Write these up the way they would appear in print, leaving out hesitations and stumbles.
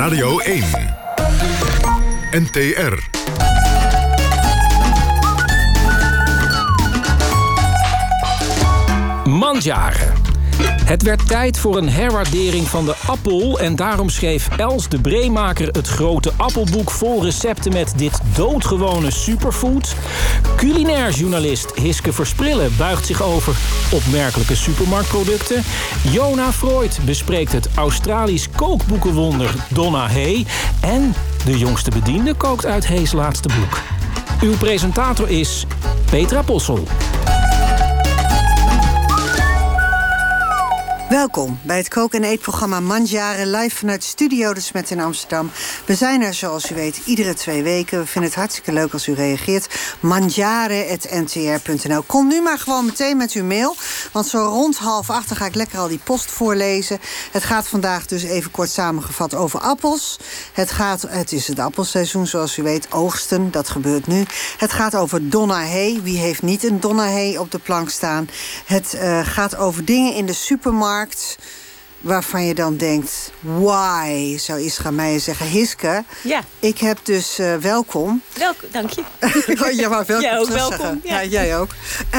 Radio 1. NTR. Mandjaren. Het werd tijd voor een herwaardering van de appel en daarom schreef Els de Breemaker het grote appelboek vol recepten met dit doodgewone superfood. Culinair journalist Hiske Versprillen buigt zich over opmerkelijke supermarktproducten. Jona Freud bespreekt het Australisch kookboekenwonder Donna Hay. En de jongste bediende kookt uit Hay's laatste boek. Uw presentator is Petra Possel. Welkom bij het kook- en eetprogramma Mandjaren, live vanuit Studio de Smet in Amsterdam. We zijn er, zoals u weet, iedere 2 weken. We vinden het hartstikke leuk als u reageert. Mandjaren@ntr.nl. Kom nu maar gewoon meteen met uw mail, want zo rond 7:30 ga ik lekker al die post voorlezen. Het gaat vandaag dus even kort samengevat over appels. Het is het appelseizoen, zoals u weet, oogsten, dat gebeurt nu. Het gaat over Donna Hay. Wie heeft niet een Donna Hay op de plank staan? Het gaat over dingen in de supermarkt waarvan je dan denkt, why, zou Isra Meijer zeggen. Hiske, ja. Ik heb dus welkom. Welkom, dank je. Ja, maar welkom. Jij ook welkom. Ja, jij ook.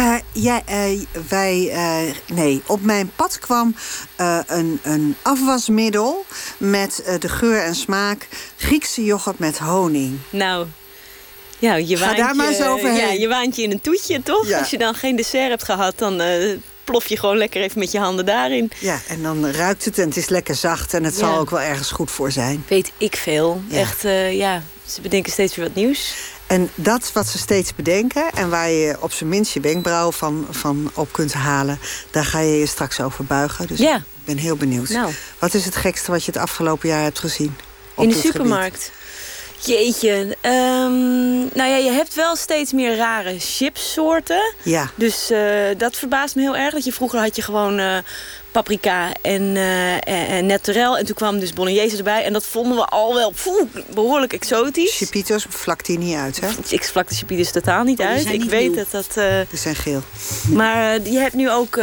Op mijn pad kwam een afwasmiddel met de geur en smaak Griekse yoghurt met honing. Nou, ja, Ga daar maar eens overheen. Ja, je waant je in een toetje, toch? Ja. Als je dan geen dessert hebt gehad, dan plof je gewoon lekker even met je handen daarin. Ja, en dan ruikt het en het is lekker zacht en het zal ook wel ergens goed voor zijn. Weet ik veel. Ja. Echt, ze bedenken steeds weer wat nieuws. En dat wat ze steeds bedenken en waar je op zijn minst je wenkbrauw van op kunt halen, daar ga je je straks over buigen. Dus ja. Ik ben heel benieuwd. Nou. Wat is het gekste wat je het afgelopen jaar hebt gezien? In de supermarkt? Jeetje. Je hebt wel steeds meer rare chipssoorten. Ja. Dus dat verbaast me heel erg. Dat vroeger had je gewoon paprika en naturel. En toen kwam dus bolognese erbij. En dat vonden we al wel behoorlijk exotisch. Chipitos vlakt die niet uit, hè? Ik vlak de chipitos totaal niet uit. Ik weet dat... Die zijn geel. Maar je hebt nu ook,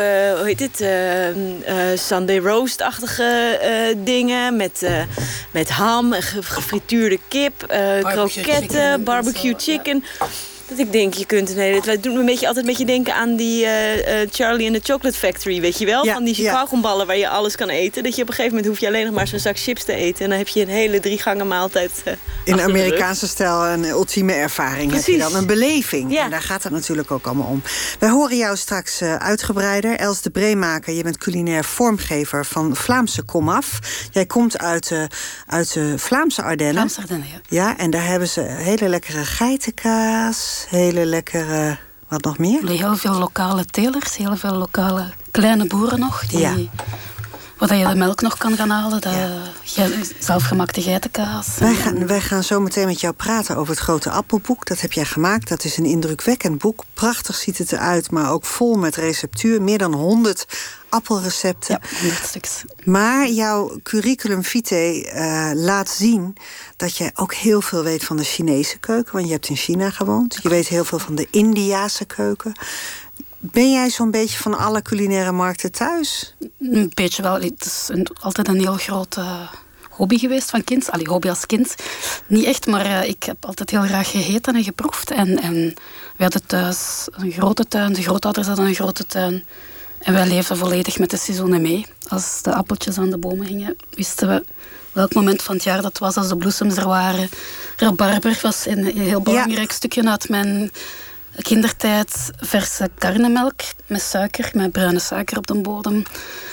Sunday roast-achtige dingen. Met ham, gefrituurde kip, kroketten, barbecue chicken. Dat ik denk, het doet me altijd een beetje denken aan die Charlie and the Chocolate Factory, weet je wel? Ja, van die kauwgomballen waar je alles kan eten. Dat je op een gegeven moment hoef je alleen nog maar zo'n zak chips te eten. En dan heb je een hele 3-gangen maaltijd in Amerikaanse stijl een ultieme ervaring. Precies. Heb je dan een beleving. Ja. En daar gaat het natuurlijk ook allemaal om. Wij horen jou straks uitgebreider. Els de Breemaker, je bent culinair vormgever van Vlaamse Komaf. Jij komt uit de Vlaamse Ardennen. Vlaamse Ardennen, ja. Ja, en daar hebben ze hele lekkere geitenkaas. Hele lekkere, wat nog meer? Heel veel lokale telers, heel veel lokale kleine boeren nog. Waar je de melk nog kan gaan halen, zelfgemaakte geitenkaas. Wij gaan zo meteen met jou praten over het grote appelboek. Dat heb jij gemaakt. Dat is een indrukwekkend boek. Prachtig ziet het eruit, maar ook vol met receptuur. Meer dan 100 appelrecepten. Ja, 100 stuks. Maar jouw curriculum vitae laat zien dat jij ook heel veel weet van de Chinese keuken. Want je hebt in China gewoond. Je weet heel veel van de Indiase keuken. Ben jij zo'n beetje van alle culinaire markten thuis? Een beetje wel. Het is altijd een heel grote hobby geweest van kind. Hobby als kind. Niet echt, maar ik heb altijd heel graag gegeten en geproefd. En we hadden thuis een grote tuin. De grootouders hadden een grote tuin. En wij leefden volledig met de seizoenen mee. Als de appeltjes aan de bomen hingen, wisten we welk moment van het jaar dat was. Als de bloesems er waren. Rabarber was een heel belangrijk stukje uit mijn kindertijd. Verse karnemelk met suiker, met bruine suiker op de bodem.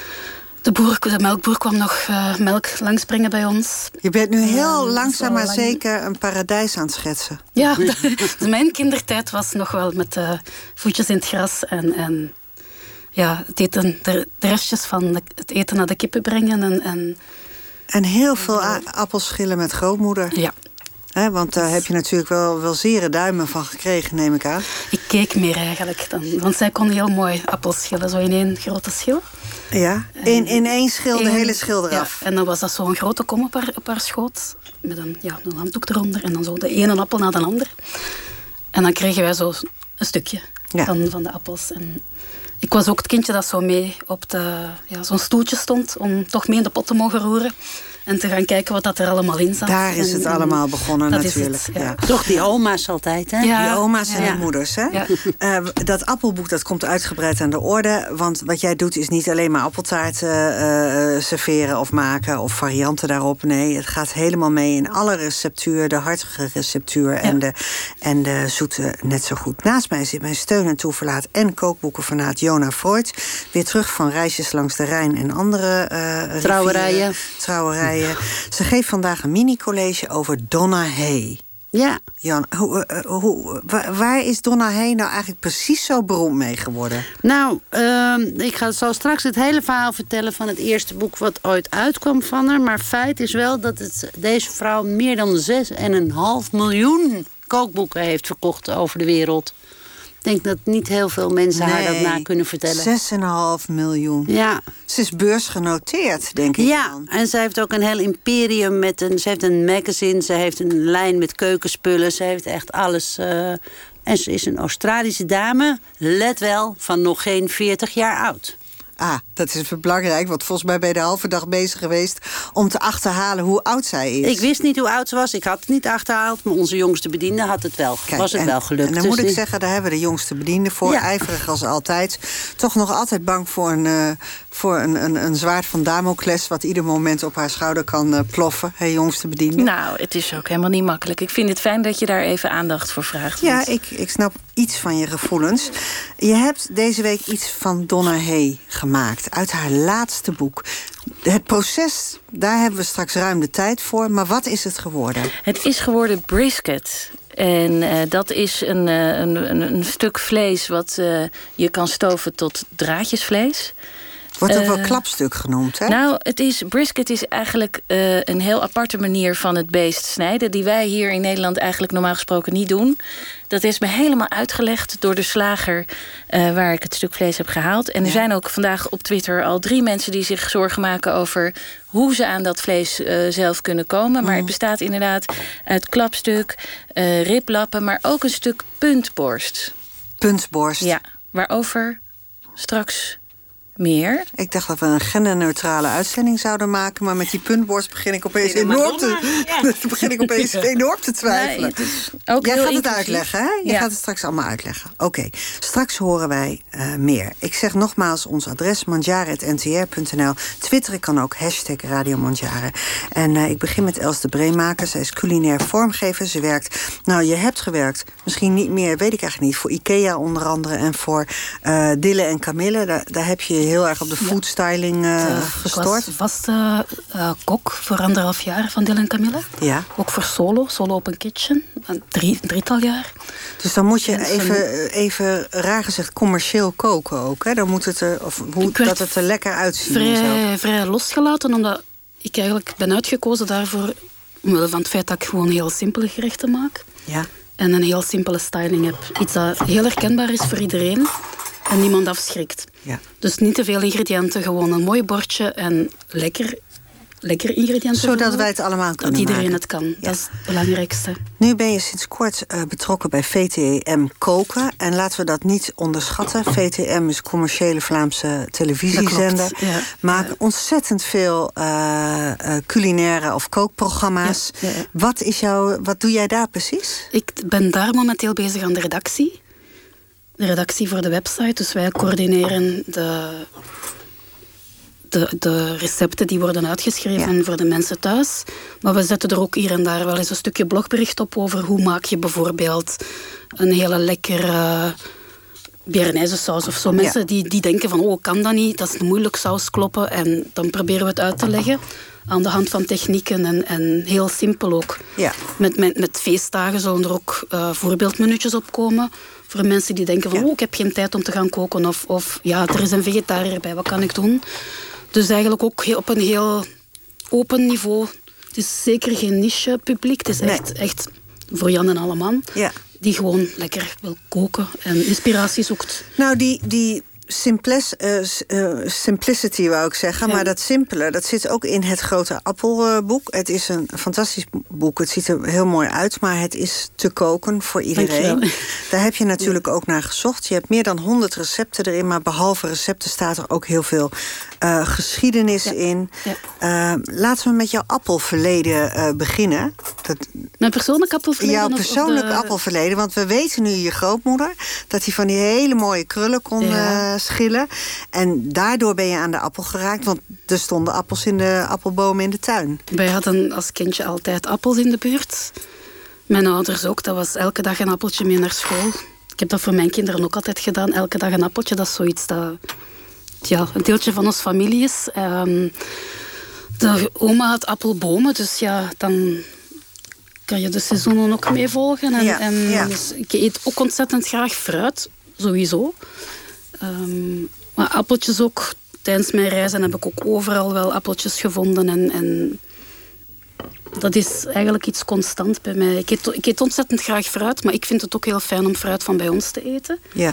De melkboer kwam nog melk langsbrengen bij ons. Je bent nu heel langzaam maar zeker een paradijs aan het schetsen. Ja, mijn kindertijd was nog wel met voetjes in het gras en het eten, de restjes van het eten naar de kippen brengen. En heel veel appelschillen met grootmoeder. Ja. Want daar heb je natuurlijk wel zere duimen van gekregen, neem ik aan. Ik keek meer eigenlijk dan. Want zij kon heel mooi appels schillen, zo in 1 grote schil. Ja, in 1 schil de hele schil eraf. Ja, en dan was dat zo'n grote kom op haar schoot. Met een handdoek eronder. En dan zo de ene appel na de ander. En dan kregen wij zo een stukje van de appels. En ik was ook het kindje dat zo mee op zo'n stoeltje stond. Om toch mee in de pot te mogen roeren. En te gaan kijken wat dat er allemaal in zat. Daar is het allemaal begonnen natuurlijk. Het, ja. Toch die oma's altijd, hè? Ja. Die oma's en de moeders, hè? Ja. Dat appelboek, dat komt uitgebreid aan de orde. Want wat jij doet is niet alleen maar appeltaarten serveren of maken... of varianten daarop. Nee, het gaat helemaal mee in alle receptuur. De hartige receptuur en de zoete net zo goed. Naast mij zit mijn steun en toeverlaat en kookboekenfanaat Jona Freud. Weer terug van reisjes langs de Rijn en andere trouwerijen. Ze geeft vandaag een mini-college over Donna Hay. Ja. Jan, waar is Donna Hay nou eigenlijk precies zo beroemd mee geworden? Nou, ik zal straks het hele verhaal vertellen van het eerste boek wat ooit uitkwam van haar. Maar feit is wel dat deze vrouw meer dan 6,5 miljoen kookboeken heeft verkocht over de wereld. Ik denk dat niet heel veel mensen haar dat na kunnen vertellen. 6,5 miljoen. Ja. Ze is beursgenoteerd, denk ik. Ja, dan. en ze heeft ook een heel imperium ze heeft een magazine, ze heeft een lijn met keukenspullen, ze heeft echt alles. En ze is een Australische dame, let wel, van nog geen 40 jaar oud. Dat is belangrijk, want volgens mij ben je de halve dag bezig geweest om te achterhalen hoe oud zij is. Ik wist niet hoe oud ze was, ik had het niet achterhaald, maar onze jongste bediende had het wel. Was het wel gelukt. En dan moet ik zeggen, daar hebben we de jongste bediende voor, ijverig als altijd. Toch nog altijd bang voor een zwaard van Damocles, wat ieder moment op haar schouder kan ploffen, hè, jongste bediende. Nou, het is ook helemaal niet makkelijk. Ik vind het fijn dat je daar even aandacht voor vraagt. Ja, ik snap iets van je gevoelens. Je hebt deze week iets van Donna Hay gemaakt uit haar laatste boek. Het proces, daar hebben we straks ruim de tijd voor. Maar wat is het geworden? Het is geworden brisket. En dat is een stuk vlees wat je kan stoven tot draadjesvlees. Wordt ook wel klapstuk genoemd, hè? Nou, brisket is eigenlijk een heel aparte manier van het beest snijden, die wij hier in Nederland eigenlijk normaal gesproken niet doen. Dat is me helemaal uitgelegd door de slager waar ik het stuk vlees heb gehaald. En er zijn ook vandaag op Twitter al 3 mensen die zich zorgen maken over hoe ze aan dat vlees zelf kunnen komen. Maar het bestaat inderdaad uit klapstuk, riblappen, maar ook een stuk puntborst. Puntborst? Ja, waarover straks meer. Ik dacht dat we een genderneutrale uitzending zouden maken, maar met die puntborst begin ik opeens enorm te twijfelen. Nee, jij gaat het uitleggen, hè? Je gaat het straks allemaal uitleggen. Oké, straks horen wij meer. Ik zeg nogmaals ons adres, mandjaren@ntr.nl. Twitteren kan ook, #Radio Mandjaren. En ik begin met Els de Breemaker. Zij is culinair vormgever. Ze werkt, je hebt gewerkt, misschien niet meer, weet ik eigenlijk niet, voor IKEA onder andere en voor Dille en Camille. Daar heb je heel erg op de foodstyling gestort. Ik was vaste kok voor 1,5 jaar van Dille en Camille. Ja. Ook voor Solo Open Kitchen. Een drietal jaar. Dus dan moet je even raar gezegd commercieel koken ook, hè? Dan moet het dat het er lekker uitziet. Vrij losgelaten, omdat ik eigenlijk ben uitgekozen daarvoor, omwille van het feit dat ik gewoon heel simpele gerechten maak. Ja. En een heel simpele styling heb. Iets dat heel herkenbaar is voor iedereen en niemand afschrikt. Ja. Dus niet te veel ingrediënten, gewoon een mooi bordje en lekker ingrediënten. Zodat wij het allemaal kunnen dat iedereen maken. het kan. Ja. Dat is het belangrijkste. Nu ben je sinds kort betrokken bij VTM Koken. En laten we dat niet onderschatten. VTM is commerciële Vlaamse televisiezender. Ja. Maken ontzettend veel culinaire of kookprogramma's. Ja. Wat doe jij daar precies? Ik ben daar momenteel bezig aan de redactie. De redactie voor de website. Dus wij coördineren de recepten die worden uitgeschreven voor de mensen thuis. Maar we zetten er ook hier en daar wel eens een stukje blogbericht op over hoe maak je bijvoorbeeld een hele lekkere Béarnaise saus of zo. Mensen die denken van, kan dat niet? Dat is een moeilijk saus kloppen. En dan proberen we het uit te leggen aan de hand van technieken en heel simpel ook. Ja. Met feestdagen zullen er ook voorbeeldmenu'tjes op komen. Voor mensen die denken van, ik heb geen tijd om te gaan koken. Of er is een vegetariër bij, wat kan ik doen? Dus eigenlijk ook op een heel open niveau. Het is zeker geen niche publiek. Het is echt voor Jan en alleman. Ja. Die gewoon lekker wil koken en inspiratie zoekt. Nou, die simplicity wou ik zeggen. Ja. Maar dat simpele, dat zit ook in Het Grote Appelboek. Het is een fantastisch boek. Het ziet er heel mooi uit, maar het is te koken voor iedereen. Daar heb je natuurlijk ook naar gezocht. Je hebt meer dan 100 recepten erin, maar behalve recepten staat er ook heel veel geschiedenis in. Ja. Laten we met jouw appelverleden beginnen. Mijn persoonlijk appelverleden? Jouw persoonlijk appelverleden, want we weten nu je grootmoeder dat hij van die hele mooie krullen kon schillen. En daardoor ben je aan de appel geraakt, want er stonden appels in de appelbomen in de tuin. Wij hadden als kindje altijd appels in de buurt. Mijn ouders ook, dat was elke dag een appeltje mee naar school. Ik heb dat voor mijn kinderen ook altijd gedaan, elke dag een appeltje. Dat is zoiets dat een deeltje van ons familie is. De oma had appelbomen, dus dan kan je de seizoenen ook mee volgen. Dus ik eet ook ontzettend graag fruit, sowieso. Maar appeltjes ook. Tijdens mijn reizen heb ik ook overal wel appeltjes gevonden. En dat is eigenlijk iets constant bij mij. Ik eet ontzettend graag fruit, maar ik vind het ook heel fijn om fruit van bij ons te eten. Ja.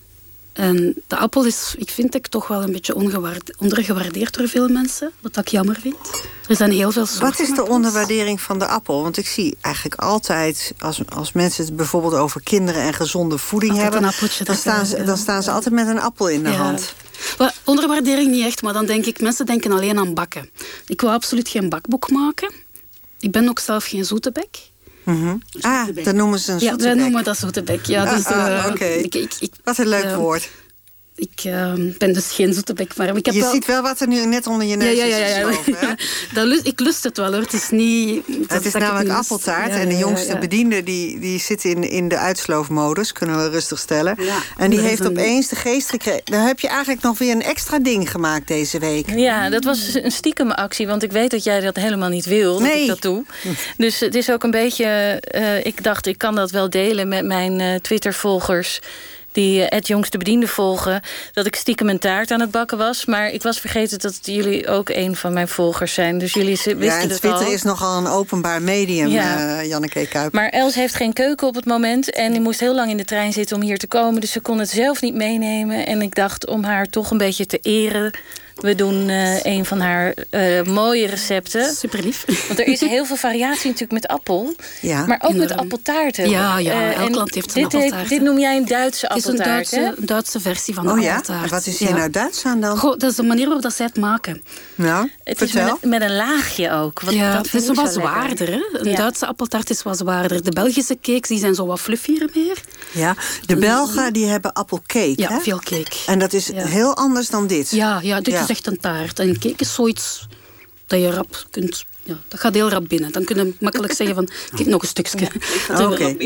En de appel is, vind ik, toch wel een beetje ondergewaardeerd door veel mensen. Wat ik jammer vind. Er zijn heel veel soorten. Wat is de onderwaardering van de appel? Want ik zie eigenlijk altijd, als mensen het bijvoorbeeld over kinderen en gezonde voeding altijd hebben, een appeltje, dan staan ze altijd met een appel in de hand. Maar onderwaardering niet echt, maar dan denk ik, mensen denken alleen aan bakken. Ik wil absoluut geen bakboek maken. Ik ben ook zelf geen zoetebek. Mm-hmm. Dan noemen ze een zoetebek. Ja, wij noemen dat zoetebek. Ja, dus, oké. Wat een leuk woord. Ik ben dus geen zoetebek, maar ik heb ziet wel wat er nu net onder je neus is geschoven. Ik lust het wel, hoor. Het is niet... Het is namelijk appeltaart. En de jongste bediende die zit in de uitsloofmodus, kunnen we rustig stellen. Ja. En die heeft opeens de geest gekregen. Dan heb je eigenlijk nog weer een extra ding gemaakt deze week. Ja, dat was een stiekem actie, want ik weet dat jij dat helemaal niet wil, dat ik dat doe. Dus het is ook een beetje... ik dacht, ik kan dat wel delen met mijn Twitter-volgers, die het jongste bediende volgen, dat ik stiekem een taart aan het bakken was. Maar ik was vergeten dat jullie ook een van mijn volgers zijn. Dus jullie wisten het al. En Twitter is nogal een openbaar medium, Janneke Kuip. Maar Els heeft geen keuken op het moment en die moest heel lang in de trein zitten om hier te komen. Dus ze kon het zelf niet meenemen. En ik dacht, om haar toch een beetje te eren, we doen een van haar mooie recepten. Super lief. Want er is heel veel variatie natuurlijk met appel. Ja. Maar ook met appeltaarten. Ja, elk land heeft een appeltaart. Dit noem jij een Duitse appeltaart, hè? Een Duitse versie van de appeltaart. En wat is hier nou Duits aan dan? Dat is de manier waarop zij het maken. Nou, het vertel. Is met een laagje ook. Dat is wat zwaarder. Hè? Een Duitse appeltaart is wat zwaarder. De Belgische cakes die zijn zo wat fluffier meer. Ja, de Belgen die hebben appelcake. Ja, hè? veel cake. En dat is heel anders dan dit. Ja, dit is echt een taart. En cake is zoiets dat je rap kunt... Ja, dat gaat heel rap binnen. Dan kun je makkelijk zeggen van, kijk, nog een stukje. Oké.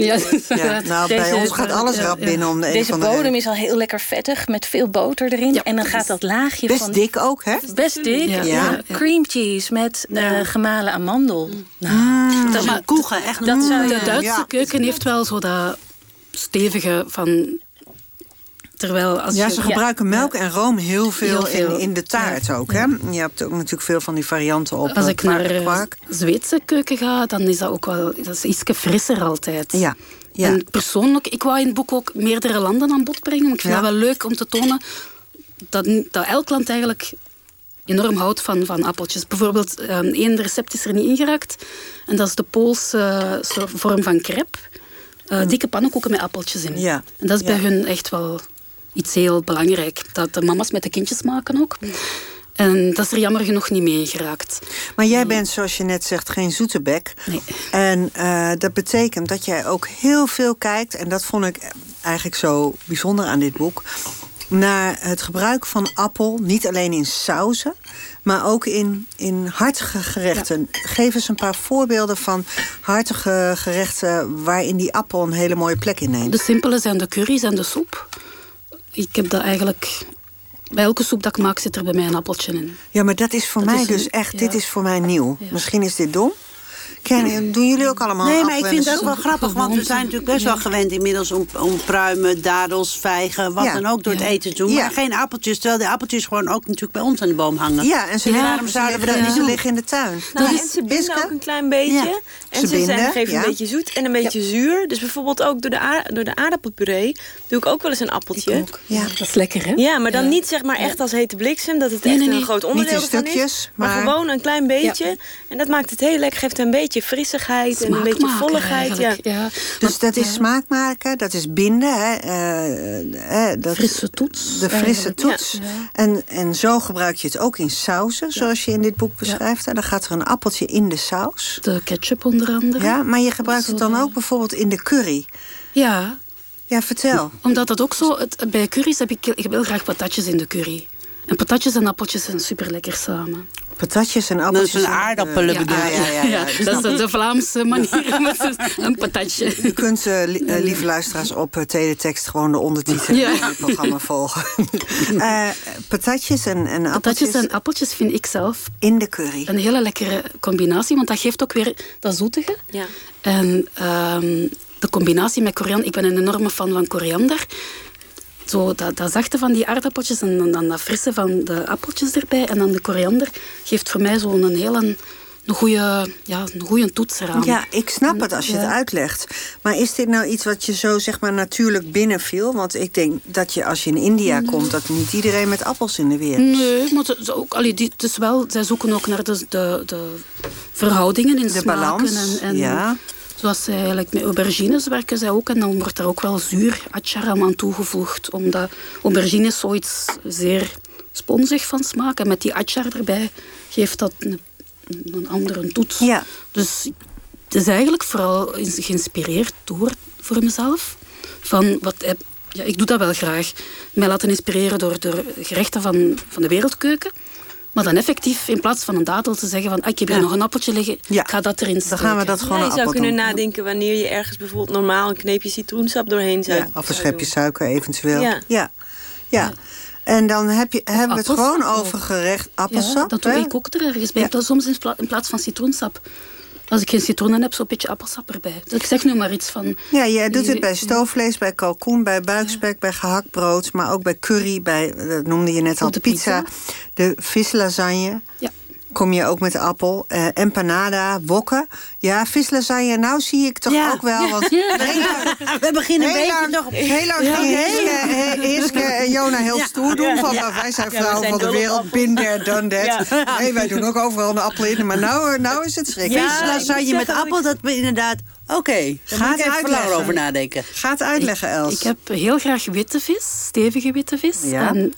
Nou, bij ons gaat alles rap binnen. Om deze bodem is al heel lekker vettig, met veel boter erin. Ja, en dan gaat dat laagje best dik ook, hè? Best dik. Ja. Cream cheese met gemalen amandel. Dat is een koegen, echt. De Duitse keuken heeft wel zo dat stevige van... Terwijl als ze gebruiken melk en room heel veel in de taart ook. Hè? Je hebt ook natuurlijk veel van die varianten op. Als ik naar Zweedse keuken ga, dan is dat ook wel iets frisser altijd. Ja. En persoonlijk, ik wou in het boek ook meerdere landen aan bod brengen. Maar ik vind dat wel leuk om te tonen dat elk land eigenlijk enorm houdt van appeltjes. Bijvoorbeeld, één recept is er niet ingeraakt. En dat is de Poolse vorm van crepe. Dikke pannenkoeken met appeltjes in. Ja. En dat is bij hun echt wel iets heel belangrijk. Dat de mama's met de kindjes maken ook. En dat is er jammer genoeg niet mee geraakt. Maar jij bent, zoals je net zegt, geen zoetebek. Nee. En dat betekent dat jij ook heel veel kijkt, en dat vond ik eigenlijk zo bijzonder aan dit boek, naar het gebruik van appel, niet alleen in sauzen, maar ook in hartige gerechten. Ja. Geef eens een paar voorbeelden van hartige gerechten waarin die appel een hele mooie plek inneemt. De simpele zijn de curry's en de soep. Ik heb dat eigenlijk... Bij elke soep dat ik maak zit er bij mij een appeltje in. Ja, maar dat is voor mij dus echt... Ja. Dit is voor mij nieuw. Ja. Misschien is dit dom. Doen jullie ook allemaal Nee, maar ik appel vind en het ook wel grappig. Want we zijn natuurlijk best wel gewend inmiddels om pruimen, dadels, vijgen, wat dan ook door het eten te doen. Maar geen appeltjes, terwijl de appeltjes gewoon ook natuurlijk bij ons aan de boom hangen. Ja, en waarom zouden we dat niet liggen in de tuin? Nou, en ze binden ook een klein beetje. Ja. En ze geven een beetje zoet en een beetje zuur. Dus bijvoorbeeld ook door de aardappelpuree doe ik ook wel eens een appeltje. Ja, dat is lekker, hè? Ja, maar dan niet zeg maar echt als hete bliksem, dat het echt een groot onderdeel van is. Maar gewoon een klein beetje. Ja. En dat maakt het heel lekker, geeft een beetje frissigheid en een beetje volligheid. Ja. Dus dat is smaak maken, dat is binden. Dat frisse toets. De frisse toets. Ja. En zo gebruik je het ook in sauzen, zoals je in dit boek beschrijft. Dan gaat er een appeltje in de saus. De ketchup onder andere. Ja, maar je gebruikt het dan ook bijvoorbeeld in de curry. Ja. Ja, vertel. Omdat dat ook zo... bij curry's heb ik heel graag patatjes in de curry. En patatjes en appeltjes zijn super lekker samen. Patatjes en appeltjes. Dat is een aardappelen bedoel je? Ja, dat is de Vlaamse manier met een patatje. U kunt, lieve luisteraars, op teletext gewoon de ondertiteling van het programma volgen. Patatjes en appeltjes. Patatjes en appeltjes vind ik zelf in de curry een hele lekkere combinatie, want dat geeft ook weer dat zoetige. Ja. En de combinatie met koriander, ik ben een enorme fan van koriander. Zo dat zachte van die aardappeltjes en dan dat frisse van de appeltjes erbij. En dan de koriander geeft voor mij zo'n een goede toets eraan. Ja, ik snap het als je het uitlegt. Maar is dit nou iets wat je zo zeg maar natuurlijk binnenviel? Want ik denk dat je als je in India komt, dat niet iedereen met appels in de weer is. Nee, maar zij zoeken ook naar de verhoudingen in de smaken. Balans, en zoals zij eigenlijk met aubergines werken zij ook. En dan wordt er ook wel zuur acharam aan toegevoegd. Omdat aubergine is zoiets zeer sponsig van smaak. En met die achar erbij geeft dat een andere toets. Ja. Dus het is eigenlijk vooral geïnspireerd voor mezelf. Ik doe dat wel graag. Mij laten inspireren door gerechten van de wereldkeuken. Maar dan effectief, in plaats van een dadel te zeggen van ik heb hier nog een appeltje liggen, ik ga dat erin steken. Dan gaan we dat gewoon je zou kunnen nadenken wanneer je ergens bijvoorbeeld normaal een kneepje citroensap doorheen zou doen. Of een schepje suiker eventueel. Ja. En dan hebben we het gewoon over gerecht appelsap. Ja, dat doe ik ook er ergens bij. Soms in plaats van citroensap. Als ik geen citroenen heb, zo'n beetje appelsap erbij. Ik zeg nu maar iets van... Ja, jij doet het bij stoofvlees, bij kalkoen, bij buikspek, bij gehakt brood. Maar ook bij curry, dat noemde je net al, de pizza. De vislasagne. Ja. Kom je ook met appel. Empanada, wokken. Ja, vislasagne, nou zie ik toch ook wel. Want we beginnen een beetje toch... Heel lang ging Hiske en Jona heel stoer doen. Wij zijn vrouwen van de wereld, been there, done that. Nee, wij doen ook overal een appel in. Maar nou is het schrik. Vislasagne met appel, dat inderdaad... Oké, ga het uitleggen. Over nadenken. Ga het uitleggen, Els. Ik heb heel graag witte vis, stevige witte vis. Ja. En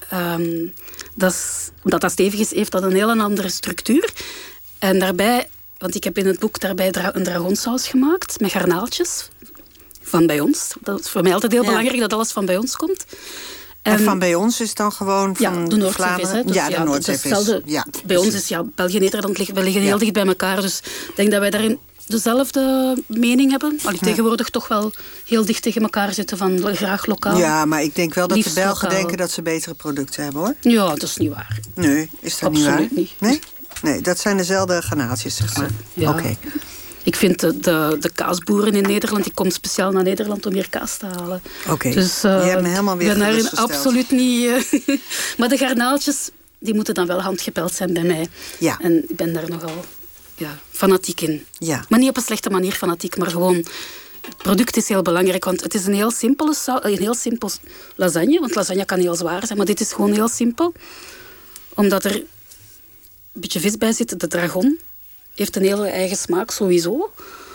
omdat dat stevig is, heeft dat een heel andere structuur. En daarbij, want ik heb in het boek daarbij een dragonsaus gemaakt met garnaaltjes van bij ons. Dat is voor mij altijd heel belangrijk dat alles van bij ons komt. En van bij ons is dan gewoon van de Noordzeevis. Dus de Noordzeevis. Bij ons is België en Nederland liggen heel dicht bij elkaar. Dus ik denk dat wij daarin dezelfde mening hebben. Tegenwoordig toch wel heel dicht tegen elkaar zitten van graag lokaal. Ja, maar ik denk wel dat de Belgen denken dat ze betere producten hebben, hoor. Ja, dat is niet waar. Nee, is dat niet waar? Absoluut niet. Nee, dat zijn dezelfde garnaaltjes, zeg maar. Ja. Oké. Ik vind de kaasboeren in Nederland, ik kom speciaal naar Nederland om hier kaas te halen. Oké. Dus je hebt me helemaal weer gerustgesteld. Absoluut niet. Maar de garnaaltjes, die moeten dan wel handgepeld zijn bij mij. Ja. En ik ben daar nogal fanatiek in. Ja. Maar niet op een slechte manier fanatiek, maar gewoon... Het product is heel belangrijk, want het is een heel simpel lasagne. Want lasagne kan heel zwaar zijn, maar dit is gewoon heel simpel. Omdat er een beetje vis bij zit. De dragon heeft een hele eigen smaak, sowieso.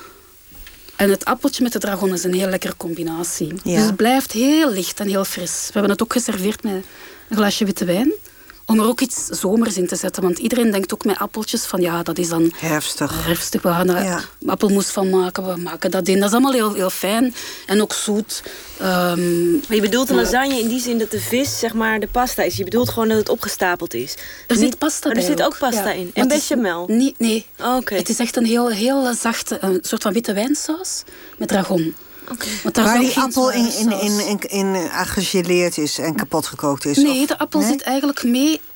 En het appeltje met de dragon is een heel lekkere combinatie. Ja. Dus het blijft heel licht en heel fris. We hebben het ook geserveerd met een glaasje witte wijn. Om er ook iets zomers in te zetten. Want iedereen denkt ook met appeltjes van dat is dan... Herfstig. We gaan er appelmoes van maken. We maken dat in. Dat is allemaal heel, heel fijn. En ook zoet. Maar je bedoelt een lasagne in die zin dat de vis, zeg maar, de pasta is. Je bedoelt gewoon dat het opgestapeld is. Er zit pasta bij. Er zit ook pasta in. En bechamel? Nee. Okay. Het is echt een heel zachte, een soort van witte wijnsaus met dragon. Okay. Waar die appel in gegeleerd is en kapot gekookt is? Nee, de appel zit eigenlijk mee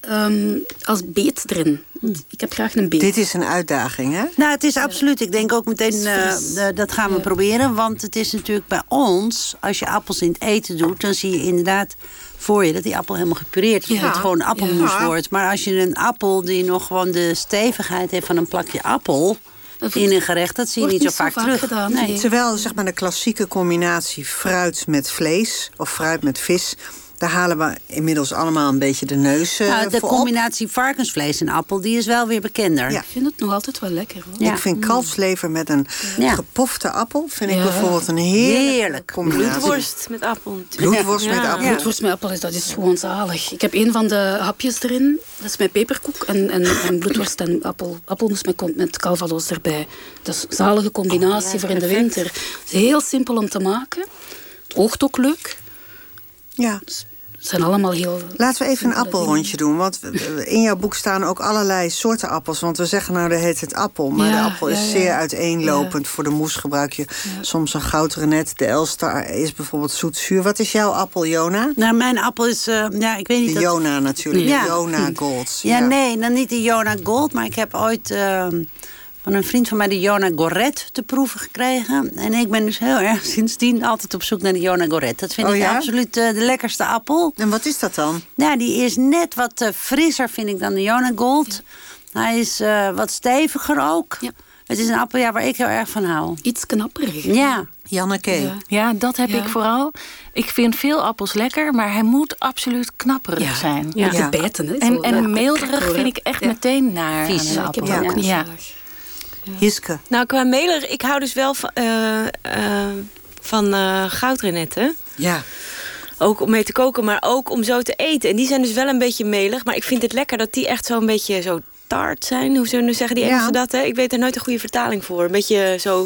als beet erin. Ik heb graag een beet. Dit is een uitdaging, hè? Nou, het is absoluut. Ik denk ook meteen, dat gaan we proberen. Want het is natuurlijk bij ons, als je appels in het eten doet, dan zie je inderdaad voor je dat die appel helemaal gepureerd is. Dat het gewoon appelmoes wordt. Maar als je een appel die nog gewoon de stevigheid heeft van een plakje appel in een gerecht, dat zie je niet zo vaak terug. Gedaan, nee. Terwijl zeg maar de klassieke combinatie fruit met vlees of fruit met vis, daar halen we inmiddels allemaal een beetje de neus de voor combinatie varkensvlees en appel, die is wel weer bekender. Ja. Ik vind het nog altijd wel lekker, hoor. Ja. Ik vind kalfslever met een gepofte appel vind ik bijvoorbeeld een heerlijke combinatie. Bloedworst met appel natuurlijk. Bloedworst met appel. Bloedworst met appel dat is gewoon zalig. Ik heb een van de hapjes erin. Dat is met peperkoek en bloedworst en appelmoes met calvados erbij. Dat is een zalige combinatie voor in de winter. Het is heel simpel om te maken. Het oogt ook leuk. Ja. Het zijn allemaal heel... Laten we even een appelrondje doen. Want in jouw boek staan ook allerlei soorten appels. Want we zeggen nou, dat heet het appel. Maar de appel is zeer uiteenlopend. Voor de moes gebruik je soms een goudrenet. De Elstar is bijvoorbeeld zoetzuur. Wat is jouw appel, Jona? Nou, mijn appel is, ik weet niet. De Jona natuurlijk. Ja. De Jona Gold. Ja, nee, dan niet de Jona Gold. Maar ik heb ooit van een vriend van mij de Jona Goret te proeven gekregen. En ik ben dus heel erg sindsdien altijd op zoek naar de Jona Goret. Dat vind ik absoluut de lekkerste appel. En wat is dat dan? Ja, die is net wat frisser, vind ik, dan de Jona Gold. Ja. Hij is wat steviger ook. Ja. Het is een appel waar ik heel erg van hou. Iets knapperig. Ja. Janneke. Ja, dat heb ik vooral. Ik vind veel appels lekker, maar hij moet absoluut knapperig zijn. Ja. Te bijten, hè? En meelderig vind ik echt meteen naar vies. aan een appel. Ik heb het ook niet graag. Hiske. Nou, qua melig, ik hou dus wel van goudrenetten. Ja. Ook om mee te koken, maar ook om zo te eten. En die zijn dus wel een beetje melig. Maar ik vind het lekker dat die echt zo'n beetje zo tart zijn. Hoe zullen we zeggen die Engelsen dat? Hè? Ik weet er nooit een goede vertaling voor. Een beetje zo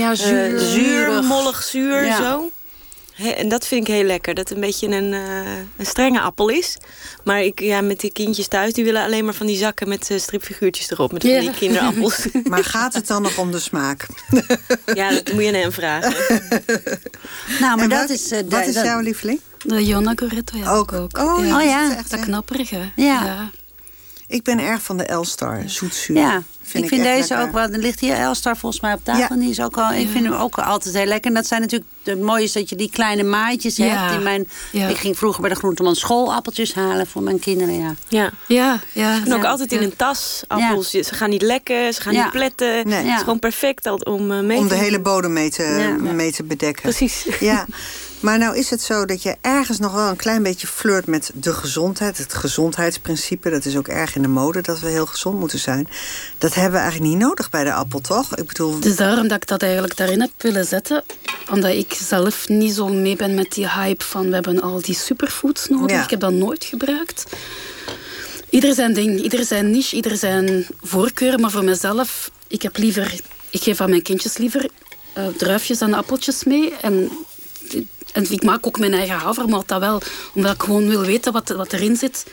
zuur, mollig zuur, zo. En dat vind ik heel lekker. Dat het een beetje een strenge appel is. Maar met die kindjes thuis, die willen alleen maar van die zakken met stripfiguurtjes erop. Met van die kinderappels. Maar gaat het dan nog om de smaak? Ja, dat moet je aan hem vragen. Nou, maar wat is jouw lieveling? De Jona Goretto, ook. Oh ja. Dat knapperige. Ja. Ik ben erg van de Elstar, zoetzuur. Ja, ik vind deze lekker. ook wel. Er ligt hier Elstar volgens mij op tafel. Ja. Die is ook al, ik vind hem ook altijd heel lekker. En dat zijn natuurlijk, het mooie is dat je die kleine maatjes hebt. Ik ging vroeger bij de groenteman schoolappeltjes halen voor mijn kinderen. En ook altijd in een tas, appels. Ja. Ze gaan niet lekken, ze gaan niet pletten. Nee. Het is gewoon perfect om mee om de hele bodem mee te bedekken. Precies. Ja. Maar nou is het zo dat je ergens nog wel een klein beetje flirt met de gezondheid. Het gezondheidsprincipe, dat is ook erg in de mode, dat we heel gezond moeten zijn. Dat hebben we eigenlijk niet nodig bij de appel, toch? Ik bedoel... Het is daarom dat ik dat eigenlijk daarin heb willen zetten. Omdat ik zelf niet zo mee ben met die hype van we hebben al die superfoods nodig. Ja. Ik heb dat nooit gebruikt. Ieder zijn ding, ieder zijn niche, ieder zijn voorkeur. Maar voor mezelf, ik geef aan mijn kindjes liever druifjes en appeltjes mee. En ik maak ook mijn eigen havermout dat wel. Omdat ik gewoon wil weten wat erin zit.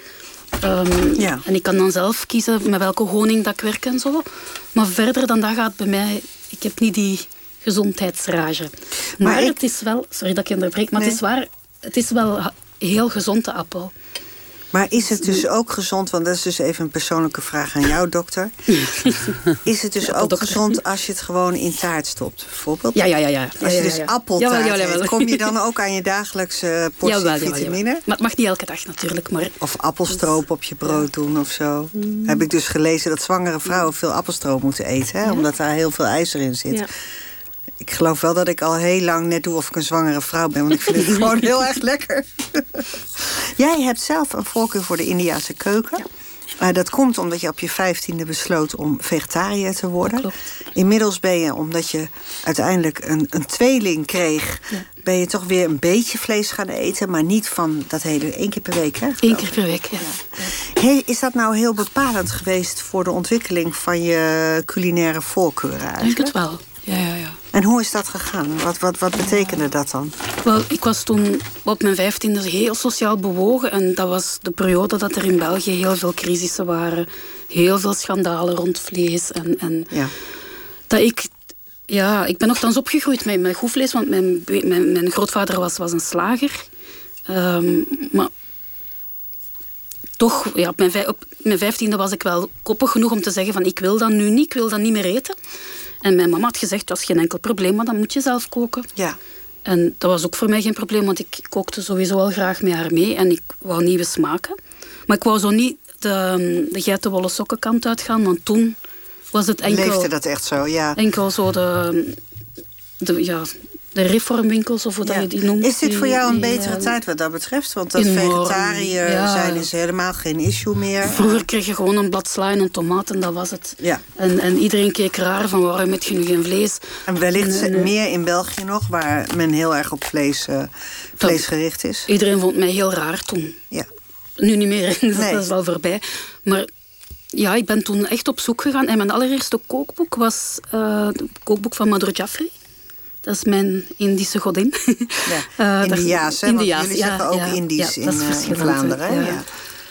En ik kan dan zelf kiezen met welke honing dat ik werk en zo. Maar verder dan dat gaat bij mij... Ik heb niet die gezondheidsrage. Maar het is wel... Sorry dat ik je onderbreek, maar het is waar. Het is wel heel gezonde appel. Maar is het dus ook gezond, want dat is dus even een persoonlijke vraag aan jou, dokter. Is het dus ook gezond als je het gewoon in taart stopt, bijvoorbeeld? Ja. Als je dus appeltaart eet, kom je dan ook aan je dagelijkse portie vitamine? Maar het mag niet elke dag natuurlijk. Maar... Of appelstroop op je brood doen of zo. Heb ik dus gelezen dat zwangere vrouwen veel appelstroop moeten eten, hè, omdat daar heel veel ijzer in zit. Ja. Ik geloof wel dat ik al heel lang net doe of ik een zwangere vrouw ben. Want ik vind het gewoon heel erg lekker. Jij hebt zelf een voorkeur voor de Indiase keuken. Ja. Dat komt omdat je op je 15e besloot om vegetariër te worden. Klopt. Inmiddels ben je, omdat je uiteindelijk een tweeling kreeg... ben je toch weer een beetje vlees gaan eten. Maar niet van dat hele 1 keer per week, hè? 1 keer per week, ja. Hey, is dat nou heel bepalend geweest voor de ontwikkeling van je culinaire voorkeuren eigenlijk? Ik denk het wel. Ja. En hoe is dat gegaan? Wat betekende dat dan? Wel, ik was toen op mijn 15e heel sociaal bewogen. En dat was de periode dat er in België heel veel crisissen waren. Heel veel schandalen rond vlees. Dat ik ben nogthans opgegroeid met goed vlees. Want mijn grootvader was een slager. Maar toch, ja, op mijn 15e was ik wel koppig genoeg om te zeggen van ik wil dat nu niet, ik wil dat niet meer eten. En mijn mama had gezegd, dat is geen enkel probleem, maar dan moet je zelf koken. Ja. En dat was ook voor mij geen probleem, want ik kookte sowieso al graag met haar mee. En ik wou nieuwe smaken. Maar ik wou zo niet de geitenwolle sokkenkant uitgaan, want toen was het enkel... Leefde dat echt zo, ja. Enkel zo de reformwinkels, of hoe dat je die noemt. Is dit voor jou een betere tijd wat dat betreft? Want dat vegetariër zijn is helemaal geen issue meer. Vroeger kreeg je gewoon een blad sla en een tomaat en dat was het. Ja. En iedereen keek raar van waarom eet je nu geen vlees? En wellicht meer in België nog, waar men heel erg op vlees gericht is. Iedereen vond mij heel raar toen. Ja. Nu niet meer, dat is wel voorbij. Maar ja, ik ben toen echt op zoek gegaan. En mijn allereerste kookboek was het kookboek van Madhur Jaffrey. Dat is mijn Indische godin. Ja, Indiaas, hè? Indiaas, jullie zeggen ook Indisch in Vlaanderen. Ja.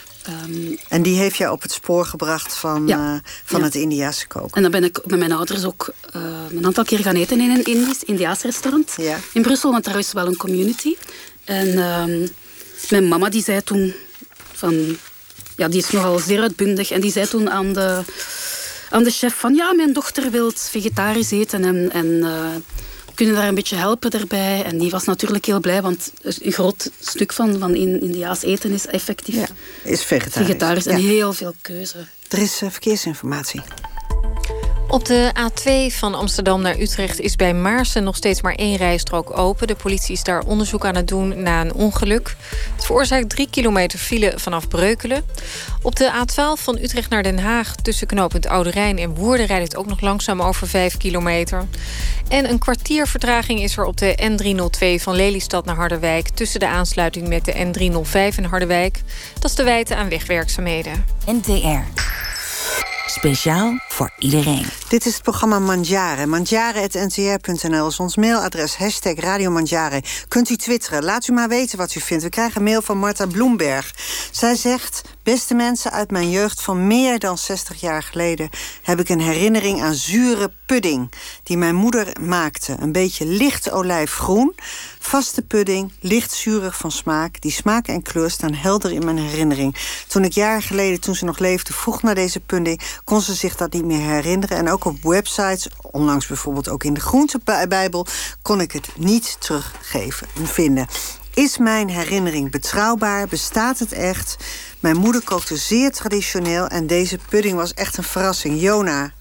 En die heeft jou op het spoor gebracht van het Indiase koken. En dan ben ik met mijn ouders ook een aantal keer gaan eten in een Indiaas restaurant in Brussel, want daar is wel een community. En mijn mama die zei toen van... Ja, die is nogal zeer uitbundig. En die zei toen aan de chef van... Ja, mijn dochter wil vegetarisch eten en kunnen daar een beetje helpen daarbij. En die was natuurlijk heel blij, want een groot stuk van Indiaas eten is effectief... Ja, is vegetarisch. En heel veel keuze. Er is verkeersinformatie. Op de A2 van Amsterdam naar Utrecht is bij Maarsen nog steeds maar 1 rijstrook open. De politie is daar onderzoek aan het doen na een ongeluk. Het veroorzaakt 3 kilometer file vanaf Breukelen. Op de A12 van Utrecht naar Den Haag tussen knooppunt Oude Rijn en Woerden rijdt het ook nog langzaam over 5 kilometer. En een kwartier vertraging is er op de N302 van Lelystad naar Harderwijk tussen de aansluiting met de N305 in Harderwijk. Dat is te wijten aan wegwerkzaamheden. NTR. Speciaal voor iedereen. Dit is het programma Mangiare. Mangiare@ntr.nl is ons mailadres. #Radio Mangiare. Kunt u twitteren. Laat u maar weten wat u vindt. We krijgen een mail van Marta Bloemberg. Zij zegt... Beste mensen, uit mijn jeugd van meer dan 60 jaar geleden... heb ik een herinnering aan zure pudding... die mijn moeder maakte. Een beetje licht olijfgroen. Vaste pudding, licht zuurig van smaak. Die smaak en kleur staan helder in mijn herinnering. Toen ik jaren geleden, toen ze nog leefde, vroeg naar deze pudding... kon ze zich dat niet meer herinneren. En ook op websites, onlangs bijvoorbeeld ook in de Groentebijbel... kon ik het niet teruggeven en vinden. Is mijn herinnering betrouwbaar? Bestaat het echt? Mijn moeder kookte zeer traditioneel en deze pudding was echt een verrassing. Jona,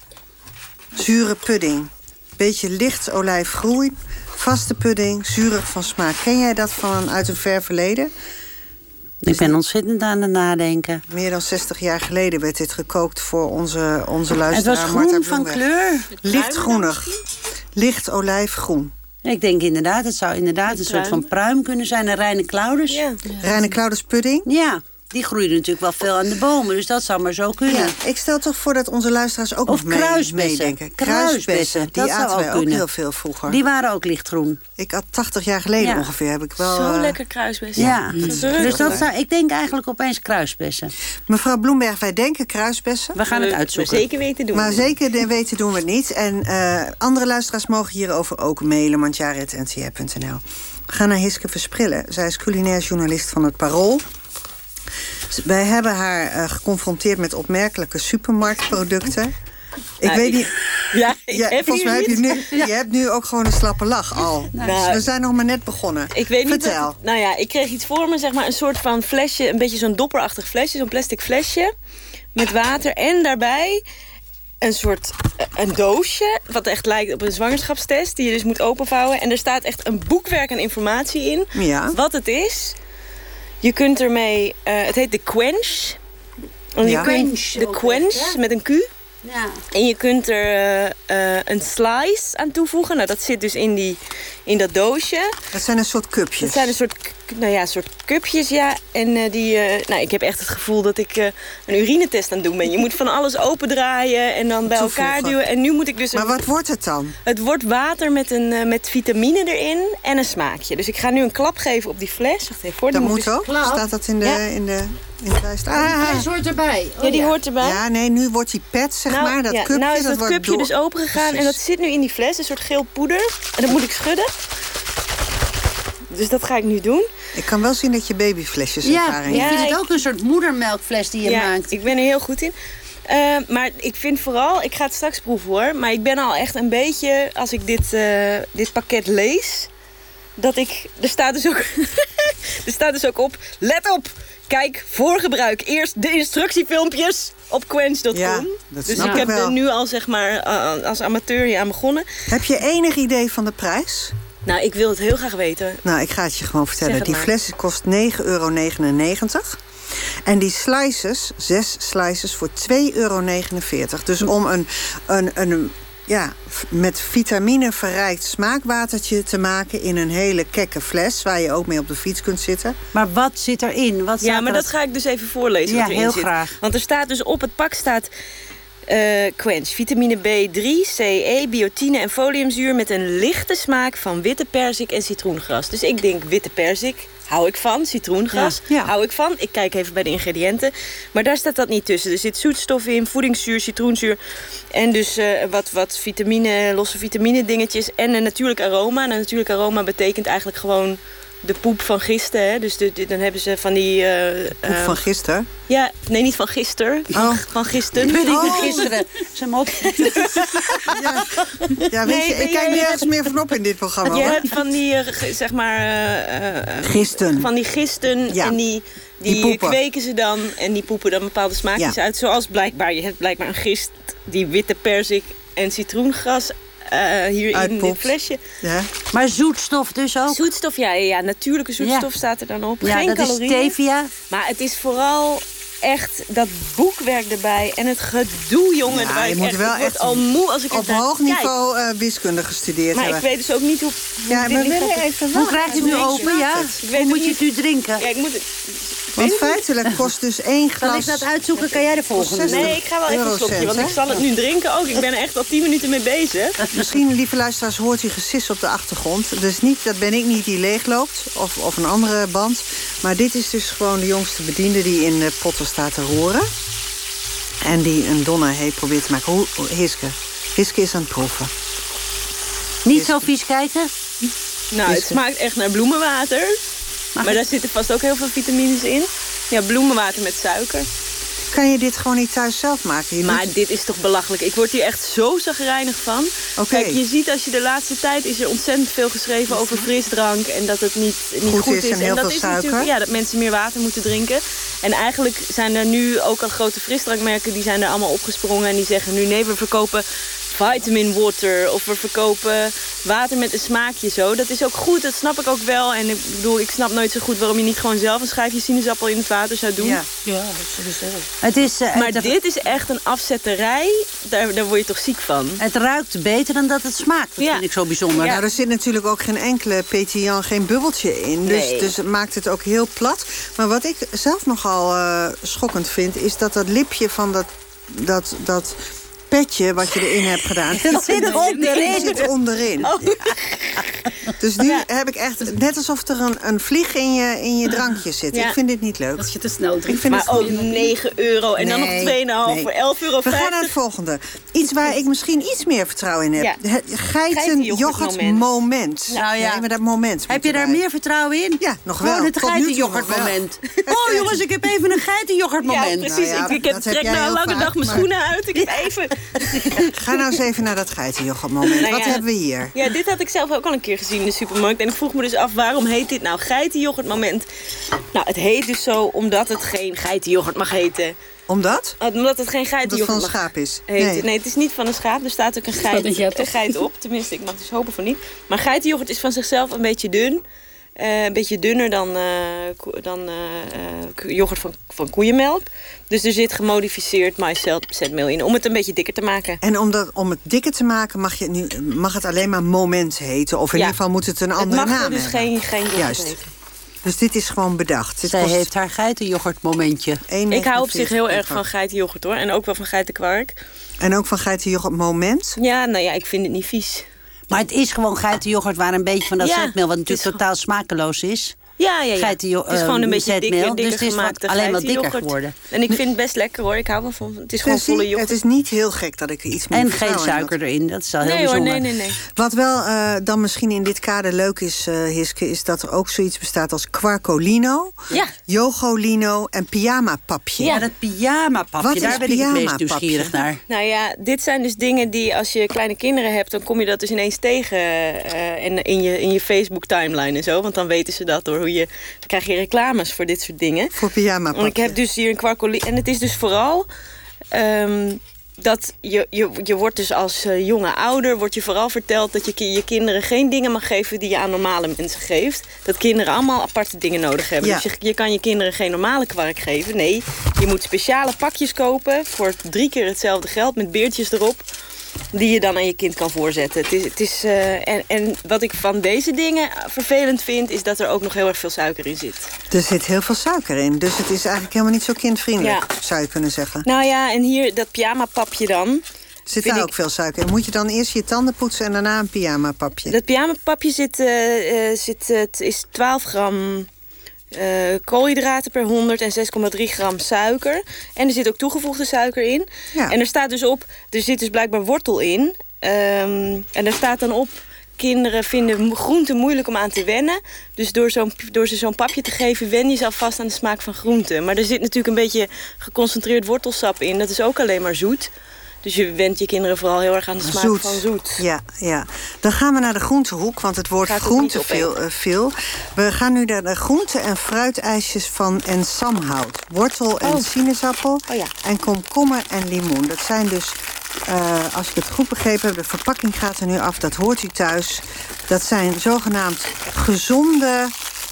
zure pudding. Beetje licht olijfgroen, vaste pudding, zuurig van smaak. Ken jij dat uit een ver verleden? Ik ben ontzettend aan het nadenken. Meer dan 60 jaar geleden werd dit gekookt voor onze luisteraar. Het was groen van kleur. Lichtgroenig. Licht olijfgroen. Ik denk inderdaad, het zou inderdaad een soort van pruim kunnen zijn. Een Reine Clauders. Ja. Reine Clauders pudding? Ja, die groeien natuurlijk wel veel aan de bomen. Dus dat zou maar zo kunnen. Ja, ik stel toch voor dat onze luisteraars ook of nog meedenken. Kruisbessen. Die aten wij ook heel veel vroeger. Die waren ook lichtgroen. Ik had 80 jaar geleden ongeveer. Heb ik wel, zo lekker kruisbessen. Ja, dus dat zou, ik denk eigenlijk opeens kruisbessen. Mevrouw Bloemberg, wij denken kruisbessen. We gaan het uitzoeken. Maar zeker weten doen. Maar zeker weten doen we het niet. En andere luisteraars mogen hierover ook mailen. Mangiare@ntr.nl. We gaan naar Hiske Versprillen. Zij is culinair journalist van het Parool. Wij hebben haar geconfronteerd met opmerkelijke supermarktproducten. Ik weet niet... volgens mij heb je hebt nu ook gewoon een slappe lach al. Dus we zijn nog maar net begonnen. Ik weet niet. Vertel. Ik kreeg iets voor me, zeg maar een soort van flesje, een beetje zo'n dopperachtig flesje, zo'n plastic flesje met water en daarbij een doosje, wat echt lijkt op een zwangerschapstest, die je dus moet openvouwen. En er staat echt een boekwerk aan informatie in. Ja. Wat het is. Je kunt ermee, het heet de Quench. De Quench met een Q. Ja. En je kunt er een slice aan toevoegen. Nou, dat zit dus in dat doosje. Dat zijn een soort cupjes. Dat zijn een soort cupjes, ja. En ik heb echt het gevoel dat ik een urinetest aan het doen ben. Je moet van alles opendraaien en dan bij elkaar duwen. En nu moet ik dus... Maar wat wordt het dan? Het wordt water met vitamine erin en een smaakje. Dus ik ga nu een klap geven op die fles. Wacht even, dat moet ook? Staat dat in de lijst? Die fles hoort erbij. Die hoort erbij. Ja, nee, nu wordt die pet, maar, dat cupje... Nou is dat cupje dus opengegaan en dat zit nu in die fles. Een soort geel poeder. En dat moet ik schudden. Dus dat ga ik nu doen. Ik kan wel zien dat je babyflesjes ervaring hebt. Ik vind het ook een soort moedermelkfles die je maakt. Ik ben er heel goed in. Maar ik vind vooral, ik ga het straks proeven hoor, maar ik ben al echt een beetje, als ik dit pakket lees, dat ik, er staat dus ook op, let op, kijk, voor gebruik eerst de instructiefilmpjes op quench.com. Ja, dus ik heb er nu al zeg maar als amateur hier aan begonnen. Heb je enig idee van de prijs? Nou, ik wil het heel graag weten. Nou, ik ga het je gewoon vertellen. Die fles kost €9,99. En die slices, 6 slices voor €2,49. Dus om een met vitamine verrijkt smaakwatertje te maken in een hele kekke fles, waar je ook mee op de fiets kunt zitten. Maar wat zit erin? Dat ga ik dus even voorlezen. Ja, wat erin heel zit. graag. Want er staat dus op het pak staat quench, vitamine B3, CE, biotine en foliumzuur met een lichte smaak van witte perzik en citroengras. Dus ik denk witte perzik, hou ik van. Citroengras, hou ik van. Ik kijk even bij de ingrediënten. Maar daar staat dat niet tussen. Er zit zoetstof in, voedingszuur, citroenzuur en dus wat vitamine, losse vitamine dingetjes en een natuurlijk aroma. En een natuurlijk aroma betekent eigenlijk gewoon de poep van gisten, hè? Dus dan hebben ze van die... poep van gisteren? Ja, nee, niet van gisteren. Van gisteren. Gisteren. Zeg maar op. Ja, weet je, ik kijk nergens meer van op in dit programma. Je hebt van die, zeg maar... gisten. Van die gisten en die kweken ze dan en die poepen dan bepaalde smaakjes uit. Zoals blijkbaar, je hebt blijkbaar een gist die witte perzik en citroengras hier in dit flesje. Ja. Maar zoetstof dus ook? Zoetstof, ja, natuurlijke zoetstof staat er dan op. Ja, geen dat calorieën. Is stevia. Maar het is vooral echt dat boekwerk erbij en het gedoe, jongen. Ja, je moet wel echt al moe als ik op hoog niveau wiskunde gestudeerd hebben. Maar ik weet dus ook niet hoe... Hoe krijg je het nu open? Ja? Hoe moet je het nu drinken? Ja, ik moet het... Want feitelijk kost dus 1 glas... Zal ik dat uitzoeken? Kan jij de volgende? Nee, ik ga wel even een slokje, want ik zal het nu drinken ook. Ik ben er echt al 10 minuten mee bezig. Misschien, lieve luisteraars, hoort u gesis op de achtergrond. Dus dat ben ik niet die leegloopt, of een andere band. Maar dit is dus gewoon de jongste bediende die in de potten staat te roeren. En die een donna probeert te maken. Hiske is aan het proeven. Niet zo vies kijken? Nou, het smaakt echt naar bloemenwater. Maar daar zitten vast ook heel veel vitamines in. Ja, bloemenwater met suiker. Kan je dit gewoon niet thuis zelf maken? Dit is toch belachelijk. Ik word hier echt zo chagrijnig van. Kijk, je ziet als je de laatste tijd is er ontzettend veel geschreven over frisdrank. En dat het niet goed is. En dat is natuurlijk dat mensen meer water moeten drinken. En eigenlijk zijn er nu ook al grote frisdrankmerken. Die zijn er allemaal opgesprongen. En die zeggen nu nee, we verkopen vitamin water. Of we verkopen water met een smaakje zo. Dat is ook goed, dat snap ik ook wel. En ik bedoel, ik snap nooit zo goed waarom je niet gewoon zelf een schijfje sinaasappel in het water zou doen. Ja, sowieso. Maar dit is echt een afzetterij. Daar word je toch ziek van? Het ruikt beter dan dat het smaakt. Dat vind ik zo bijzonder. Ja, er zit natuurlijk ook geen enkele pétillant, geen bubbeltje in. Dus het maakt het ook heel plat. Maar wat ik zelf nogal schokkend vind, is dat lipje van dat petje wat je erin hebt gedaan. Dat zit onderin. Zit onderin. Oh. Dus nu heb ik echt net alsof er een vlieg in je drankje zit. Ja. Ik vind dit niet leuk. Als je te snel drinkt. Maar ook €9 en dan nog 2,5 voor €11,50. We gaan naar het volgende. Iets waar ik misschien iets meer vertrouwen in heb. Ja. Het geitenyoghurt moment. Nou ja. Nee, maar dat moment. Heb je daar meer vertrouwen in? Ja, nog wel. Gewoon het geitenyoghurt moment. Oh jongens, ik heb even een geitenyoghurt moment. Ja, precies. Nou ja, ik trek na een lange dag mijn schoenen uit. Ik heb even... Ga nou eens even naar dat geitenyoghurt moment. Wat hebben we hier? Ja, dit had ik zelf ook al een keer gezien in de supermarkt. En ik vroeg me dus af, waarom heet dit nou geitenyoghurt moment? Nou, het heet dus zo omdat het geen geitenyoghurt mag heten. Omdat? Omdat het geen geitenyoghurt van een schaap is. Nee, het is niet van een schaap. Er staat ook een geit op. Tenminste, ik mag dus hopen van niet. Maar geitenyoghurt is van zichzelf een beetje dun. Een beetje dunner dan yoghurt van koeienmelk. Dus er zit gemodificeerd maïszetmeel in. Om het een beetje dikker te maken. En om het dikker te maken mag het alleen maar moment heten. Of in ieder geval moet het een andere naam hebben. Het mag dus geen yoghurt heten. Dus dit is gewoon bedacht. Zij heeft haar geitenyoghurt momentje. Ik hou op zich heel erg van geitenyoghurt hoor. En ook wel van geitenkwark. En ook van geitenyoghurt moment? Ja, nou ja, ik vind het niet vies. Maar het is gewoon geitenyoghurt waar een beetje van dat zetmeel, wat natuurlijk totaal smakeloos is. Ja. Het is gewoon een beetje dikker dus het is gemaakt. alleen maar dikker geworden. En ik vind het best lekker hoor. Ik hou wel van. Het is gewoon volle yoghurt. Het is niet heel gek dat ik er iets meer en geen suiker erin. Dat is al heel bijzonder. Nee. Wat wel dan misschien in dit kader leuk is, Hiske, is dat er ook zoiets bestaat als Quarkolino, Yogolino en pyjama-papje. Ja, dat pyjama-papje, daar ben ik het meest nieuwsgierig naar. Nou ja, dit zijn dus dingen die als je kleine kinderen hebt, dan kom je dat dus ineens tegen in je Facebook-timeline en zo. Want dan weten ze dat door hoe dan krijg je reclames voor dit soort dingen. Voor pyjama-papje. En ik heb dus hier een Quarkolino. En het is dus vooral dat je wordt dus als jonge ouder wordt je vooral verteld dat je kinderen geen dingen mag geven die je aan normale mensen geeft. Dat kinderen allemaal aparte dingen nodig hebben. Ja. Dus je kan je kinderen geen normale kwark geven. Nee, je moet speciale pakjes kopen voor 3 keer hetzelfde geld met beertjes erop. Die je dan aan je kind kan voorzetten. En wat ik van deze dingen vervelend vind, is dat er ook nog heel erg veel suiker in zit. Er zit heel veel suiker in. Dus het is eigenlijk helemaal niet zo kindvriendelijk, zou je kunnen zeggen. Nou ja, en hier dat pyjama-papje dan. Zit daar ook veel suiker in? Moet je dan eerst je tanden poetsen en daarna een pyjama-papje? Dat pyjama-papje is 12 gram koolhydraten per 100 en 6,3 gram suiker. En er zit ook toegevoegde suiker in. Ja. En er staat dus op, er zit dus blijkbaar wortel in. En er staat dan op, kinderen vinden groenten moeilijk om aan te wennen. Dus door ze zo'n papje te geven, wen je ze alvast aan de smaak van groenten. Maar er zit natuurlijk een beetje geconcentreerd wortelsap in. Dat is ook alleen maar zoet. Dus je wendt je kinderen vooral heel erg aan de smaak van zoet. Ja. Dan gaan we naar de groentehoek, want het woord groente veel. We gaan nu naar de groente- en fruitijsjes van En Samhout. Wortel en sinaasappel en komkommer en limoen. Dat zijn dus, als ik het goed begrepen heb, de verpakking gaat er nu af, dat hoort u thuis. Dat zijn zogenaamd gezonde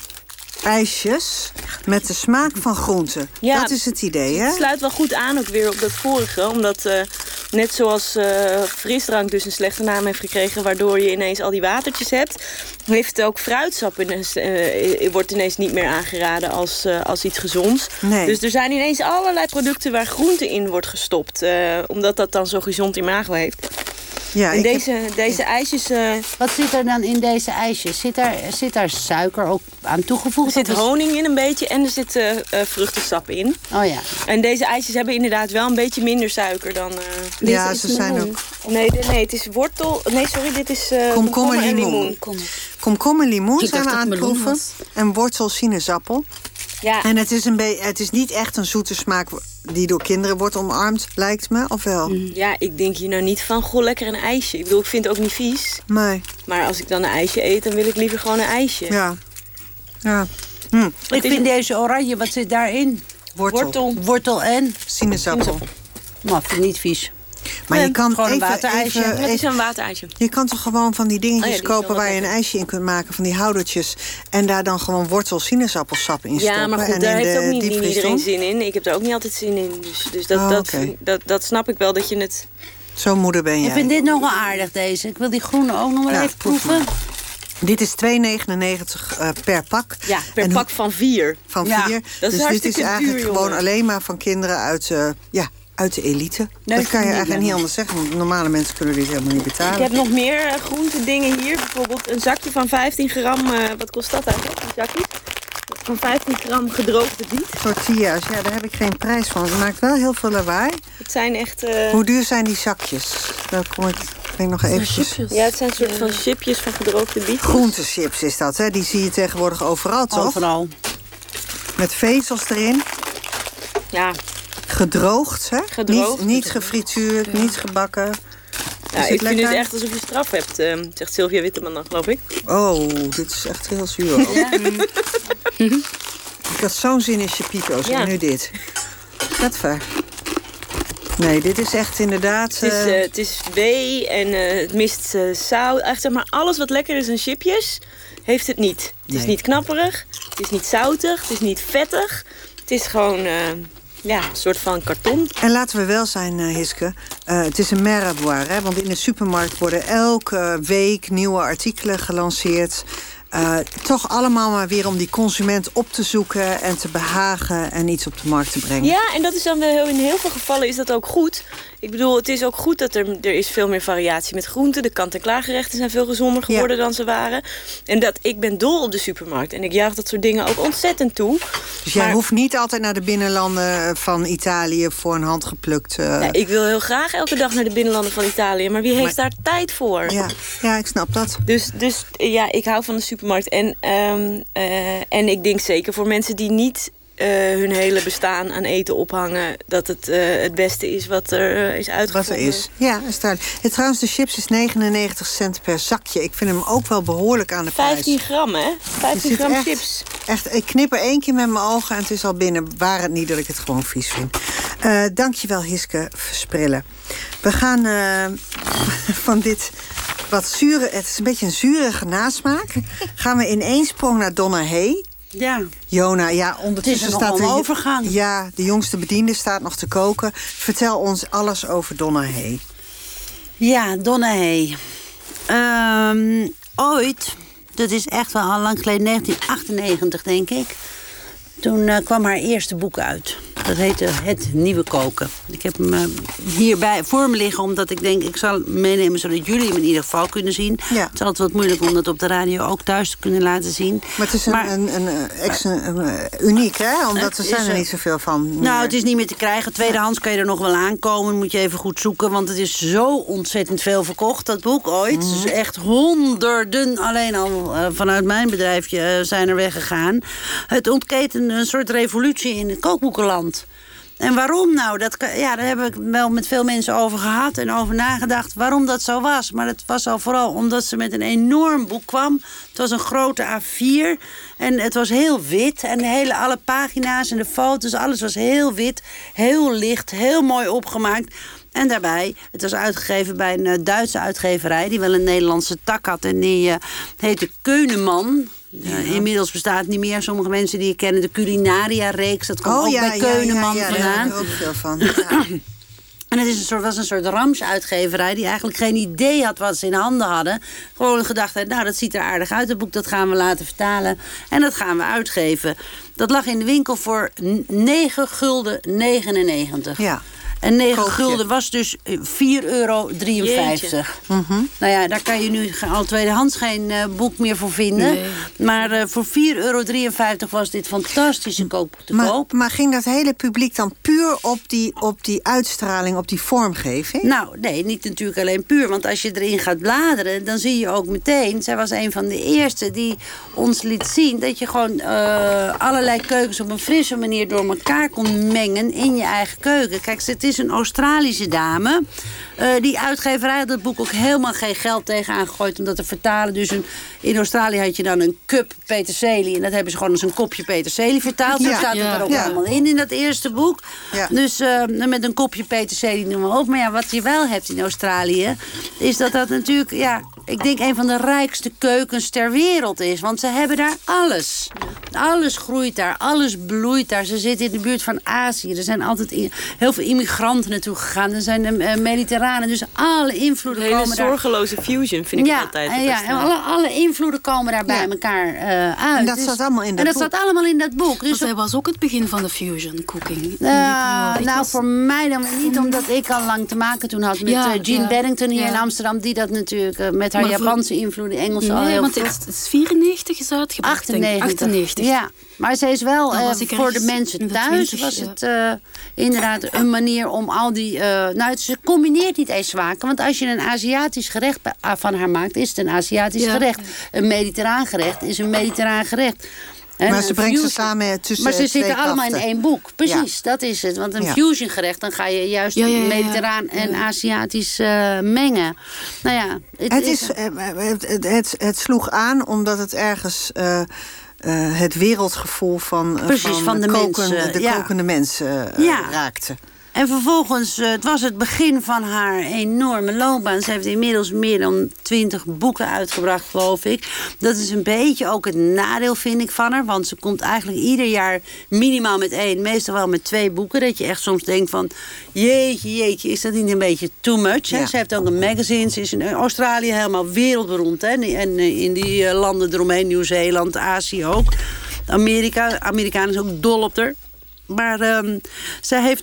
ijsjes met de smaak van groenten. Ja, dat is het idee, hè? Het sluit wel goed aan ook weer op dat vorige. Omdat net zoals frisdrank dus een slechte naam heeft gekregen, waardoor je ineens al die watertjes hebt, heeft ook fruitsap wordt ineens niet meer aangeraden als iets gezonds. Nee. Dus er zijn ineens allerlei producten waar groente in wordt gestopt. Omdat dat dan zo gezond imago heeft. Ja, en deze ijsjes... Wat zit er dan in deze ijsjes? Zit daar suiker ook aan toegevoegd? Er zit honing in een beetje en er zit vruchtensap in. Oh ja. En deze ijsjes hebben inderdaad wel een beetje minder suiker dan... ja, ze zijn ook... Nee, het is wortel... Nee, sorry, dit is komkommer en limoen. Komkommer en limoen zijn we aan het proeven. En wortel sinaasappel. Ja. En het is niet echt een zoete smaak die door kinderen wordt omarmd, lijkt me, of wel? Ja, ik denk hier nou niet van, goh, lekker een ijsje. Ik bedoel, ik vind het ook niet vies. Nee. Maar als ik dan een ijsje eet, dan wil ik liever gewoon een ijsje. Ja. Ik vind deze oranje, wat zit daarin? Wortel en? Sinaasappel. Maar vind ik niet vies. Maar je kan gewoon een waterijsje. Het is een waterijsje. Je kan toch gewoon van die dingetjes kopen waar je een ijsje in kunt maken, van die houdertjes. En daar dan gewoon wortel sinaasappelsap in stoppen. Ja, maar goed, daar heeft ook niet iedereen zin in. Ik heb er ook niet altijd zin in. Dus dat snap ik wel dat je het... Zo'n moeder ben jij. Ik vind dit nog wel aardig, deze. Ik wil die groene ook nog wel even proeven. Dit is €2,99 per pak. Ja, per pak van 4. Van 4. Dat is dus dit is duur, eigenlijk jongen. gewoon alleen maar van kinderen uit de elite. Nee, dat kan je eigenlijk niet anders zeggen, want normale mensen kunnen dit helemaal niet betalen. Ik heb nog meer groente dingen hier. Bijvoorbeeld een zakje van 15 gram. Wat kost dat eigenlijk, een zakje? Van 15 gram gedroogde biet. Tortillas, ja, daar heb ik geen prijs van. Het maakt wel heel veel lawaai. Het zijn echt... Hoe duur zijn die zakjes? Daar kom ik nog eventjes. Ja, het zijn een soort van chipjes van gedroogde biet. Groentechips is dat, hè? Die zie je tegenwoordig overal, toch? Overal. Met vezels erin. Ja. Gedroogd, hè? Gedroogd. Niet gefrituurd, niet gebakken. Ja, ik vind het echt alsof je straf hebt, zegt Sylvia Witteman dan, geloof ik. Oh, dit is echt heel zuur. Ja. Ik had zo'n zin in chipito's en nu dit. Dat ver. Nee, dit is echt inderdaad... Het is wee en het mist zout. Echt, zeg maar, alles wat lekker is aan chipjes, heeft het niet. Het is niet knapperig, het is niet zoutig, het is niet vettig. Het is gewoon... een soort van karton. En laten we wel zijn, Hiske. Het is een merkwaar, hè? Want in de supermarkt worden elke week nieuwe artikelen gelanceerd. toch allemaal maar weer om die consument op te zoeken en te behagen en iets op de markt te brengen. Ja, en dat is dan wel in heel veel gevallen is dat ook goed. Ik bedoel, het is ook goed dat er is veel meer variatie met groenten. De kant-en-klaar gerechten zijn veel gezonder geworden dan ze waren. En ik ben dol op de supermarkt. En ik juich dat soort dingen ook ontzettend toe. Dus jij hoeft niet altijd naar de binnenlanden van Italië voor een hand geplukt. Ja, ik wil heel graag elke dag naar de binnenlanden van Italië. Maar wie heeft daar tijd voor? Ja, ik snap dat. Dus ja, ik hou van de supermarkt. En ik denk zeker voor mensen die niet hun hele bestaan aan eten ophangen, dat het beste is wat er is uitgevonden. Wat er is. Ja, is duidelijk. Trouwens, de chips is 99 cent per zakje. Ik vind hem ook wel behoorlijk aan de prijs. 15 gram, hè? 15 gram chips. Echt, ik knip er 1 keer met mijn ogen en het is al binnen. Waar het niet dat ik het gewoon vies vind. Dankjewel, Hiske Versprillen. We gaan van dit wat zure, het is een beetje een zurige nasmaak, gaan we in één sprong naar Donna Hay. Ja. Jona, ondertussen staat er overgang. Ja, de jongste bediende staat nog te koken. Vertel ons alles over Donna Hay. Ja, Donna Hay. Ooit, dat is echt wel al lang geleden, 1998 denk ik. Toen kwam haar eerste boek uit. Dat heette Het Nieuwe Koken. Ik heb hem hierbij voor me liggen, omdat ik denk, ik zal meenemen zodat jullie hem in ieder geval kunnen zien. Ja. Het is altijd wat moeilijk om dat op de radio ook thuis te kunnen laten zien. Maar het is uniek, hè? Omdat er zijn er niet zoveel van. Nou, het is niet meer te krijgen. Tweedehands kan je er nog wel aankomen. Moet je even goed zoeken, want het is zo ontzettend veel verkocht, dat boek ooit. Dus echt honderden, alleen al vanuit mijn bedrijfje, zijn er weggegaan. Het ontketende een soort revolutie in het kookboekenland. En waarom nou? Daar heb ik wel met veel mensen over gehad en over nagedacht waarom dat zo was. Maar het was al vooral omdat ze met een enorm boek kwam. Het was een grote A4 en het was heel wit. En alle pagina's en de foto's, alles was heel wit, heel licht, heel mooi opgemaakt. En daarbij, het was uitgegeven bij een Duitse uitgeverij die wel een Nederlandse tak had. En die heette Keuneman. Inmiddels bestaat het niet meer. Sommige mensen die kennen de Culinaria-reeks. Dat komt ook bij Keuneman vandaan. Daar heb ik ook veel van. Ja. En het was een soort ramsuitgeverij die eigenlijk geen idee had wat ze in handen hadden. Gewoon gedacht had, nou, dat ziet er aardig uit, het boek, dat gaan we laten vertalen. En dat gaan we uitgeven. Dat lag in de winkel voor 9,99 gulden. Ja. En 9 gulden was dus €4,53. Nou ja, daar kan je nu al tweedehands geen boek meer voor vinden. Nee. Maar voor €4,53 was dit fantastische kookboek te koop. Maar ging dat hele publiek dan puur op die uitstraling, op die vormgeving? Nou, nee, niet natuurlijk alleen puur. Want als je erin gaat bladeren, dan zie je ook meteen, zij was een van de eerste die ons liet zien dat je gewoon allerlei keukens op een frisse manier door elkaar kon mengen in je eigen keuken. Kijk, het is een Australische dame. Die uitgeverij had het boek ook helemaal geen geld tegenaan gegooid om dat te vertalen. Dus in Australië had je dan een cup peterselie. En dat hebben ze gewoon als een kopje peterselie vertaald. Zo staat het er ook allemaal in dat eerste boek. Ja. Dus met een kopje peterselie noemen we op. Maar ja, wat je wel hebt in Australië, is dat natuurlijk, ik denk een van de rijkste keukens ter wereld is. Want ze hebben daar alles. Alles groeit daar, alles bloeit daar. Ze zitten in de buurt van Azië. Er zijn altijd heel veel immigranten naartoe gegaan. Er zijn de Mediterranen. Dus alle invloeden komen daar. Een hele zorgeloze fusion vind ik altijd. En alle invloeden komen daar bij elkaar uit. En dat staat allemaal in dat boek. En dat staat allemaal in dat boek. Dus dat was ook het begin van de fusion cooking. Voor mij dan niet, omdat ik al lang te maken toen had met Jean Beddington hier in Amsterdam. Die dat natuurlijk met haar Japanse invloeden, Engels al heel want het is 94 is uitgebracht. 98. Ja, maar ze is wel voor de mensen thuis was het inderdaad een manier om al die... ze combineert niet eens smaken. Want als je een Aziatisch gerecht van haar maakt, is het een Aziatisch gerecht. Een mediterraan gerecht is een mediterraan gerecht. Maar ze brengt ze samen tussen. Maar ze zitten allemaal in één boek. Precies, dat is het. Want een fusion gerecht, dan ga je juist mediterraan en Aziatisch mengen. Nou ja, het sloeg aan omdat het ergens het wereldgevoel van de kokende mensen raakte. En vervolgens, het was het begin van haar enorme loopbaan. Ze heeft inmiddels meer dan 20 boeken uitgebracht, geloof ik. Dat is een beetje ook het nadeel, vind ik, van haar. Want ze komt eigenlijk ieder jaar minimaal met 1, meestal wel met 2 boeken. Dat je echt soms denkt van, jeetje, is dat niet een beetje too much? Ja. Ze heeft ook een magazine. Ze is in Australië helemaal wereldberoemd. Hè? En in die landen eromheen, Nieuw-Zeeland, Azië ook. Amerikanen is ook dol op haar. Maar zij heeft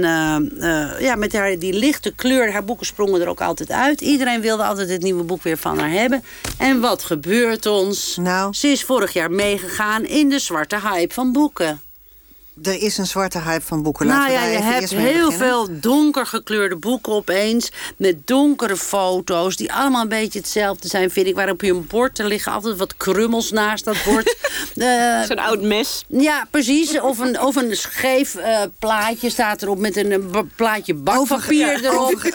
met haar die lichte kleur, haar boeken sprongen er ook altijd uit. Iedereen wilde altijd het nieuwe boek weer van haar hebben. En wat gebeurt ons? Nou. Ze is vorig jaar meegegaan in de zwarte hype van boeken. Er is een zwarte hype van boeken. Je hebt heel veel donker gekleurde boeken opeens. Met donkere foto's. Die allemaal een beetje hetzelfde zijn, vind ik. Waarop je een bord, er liggen altijd wat krummels naast dat bord. Zo'n oud mes. Ja, precies. Of een scheef plaatje staat erop met een plaatje bakpapier erop.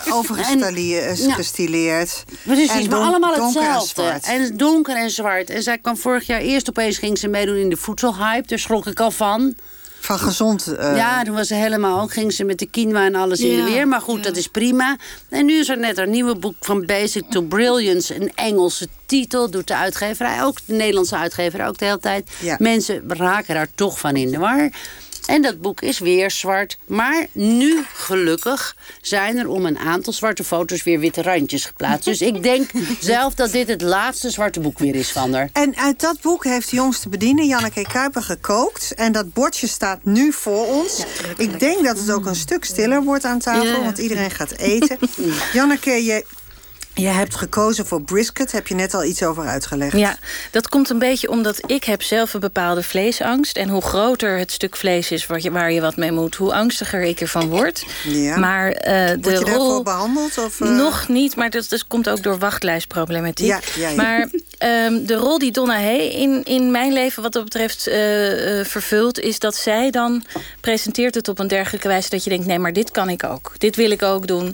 Overgestileerd. Precies, maar allemaal hetzelfde. En donker en zwart. En zij kwam vorig jaar eerst opeens, ging ze meedoen in de voedselhype. Daar schrok ik al van. Van gezond. Ja, toen was ze helemaal ook. Ging ze met de quinoa en alles in de weer. Maar goed, dat is prima. En nu is er net haar nieuwe boek van Basic to Brilliance. Een Engelse titel. Doet de uitgeverij ook. De Nederlandse uitgeverij ook de hele tijd. Ja. Mensen raken daar toch van in de war. En dat boek is weer zwart. Maar nu, gelukkig, zijn er om een aantal zwarte foto's weer witte randjes geplaatst. Dus ik denk zelf dat dit het laatste zwarte boek weer is van haar. En uit dat boek heeft de jongste bediener, Janneke Kuiper, gekookt. En dat bordje staat nu voor ons. Ja, ik denk dat het ook een stuk stiller wordt aan tafel, want iedereen gaat eten. Janneke, je hebt gekozen voor brisket, heb je net al iets over uitgelegd. Ja, dat komt een beetje omdat ik heb zelf een bepaalde vleesangst. En hoe groter het stuk vlees is waar je wat mee moet, hoe angstiger ik ervan word. Ja. Maar word je daarvoor behandeld? Of, Nog niet, maar dat komt ook door wachtlijstproblematiek. Ja. Maar de rol die Donna Hay in mijn leven wat dat betreft vervult, is dat zij dan presenteert het op een dergelijke wijze dat je denkt, nee, maar dit kan ik ook. Dit wil ik ook doen.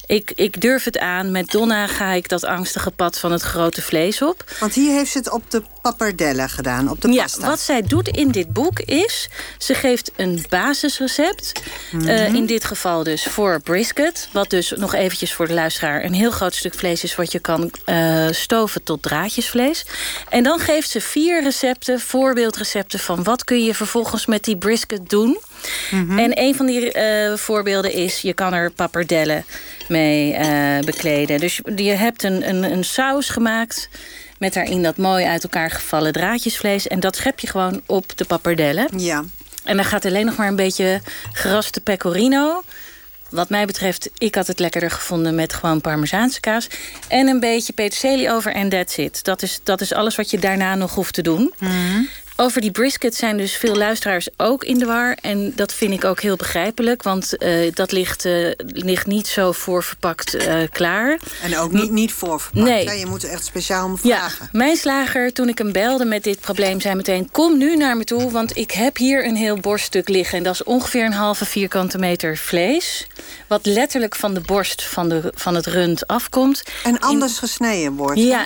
Ik durf het aan. Met Donna ga ik dat angstige pad van het grote vlees op. Want hier heeft ze het op de pappardelle gedaan, op de pasta. Ja, wat zij doet in dit boek is, ze geeft een basisrecept. In dit geval dus voor brisket. Wat dus nog eventjes voor de luisteraar een heel groot stuk vlees is wat je kan stoven tot draadjesvlees. En dan geeft ze 4 recepten, voorbeeldrecepten van wat kun je vervolgens met die brisket doen. En een van die voorbeelden is, je kan er pappardellen mee bekleden. Dus je hebt een saus gemaakt met daarin dat mooi uit elkaar gevallen draadjesvlees. En dat schep je gewoon op de pappardellen. Ja. En dan gaat alleen nog maar een beetje geraste pecorino. Wat mij betreft, ik had het lekkerder gevonden met gewoon parmezaanse kaas. En een beetje peterselie over en that's it. Dat is alles wat je daarna nog hoeft te doen. Over die brisket zijn dus veel luisteraars ook in de war. En dat vind ik ook heel begrijpelijk. Want dat ligt niet zo voorverpakt klaar. En ook niet voorverpakt. Nee. Ja, je moet er echt speciaal om vragen. Ja, mijn slager, toen ik hem belde met dit probleem, zei meteen, kom nu naar me toe, want ik heb hier een heel borststuk liggen. En dat is ongeveer een halve vierkante meter vlees. Wat letterlijk van de borst van het rund afkomt. En anders gesneden wordt. Ja,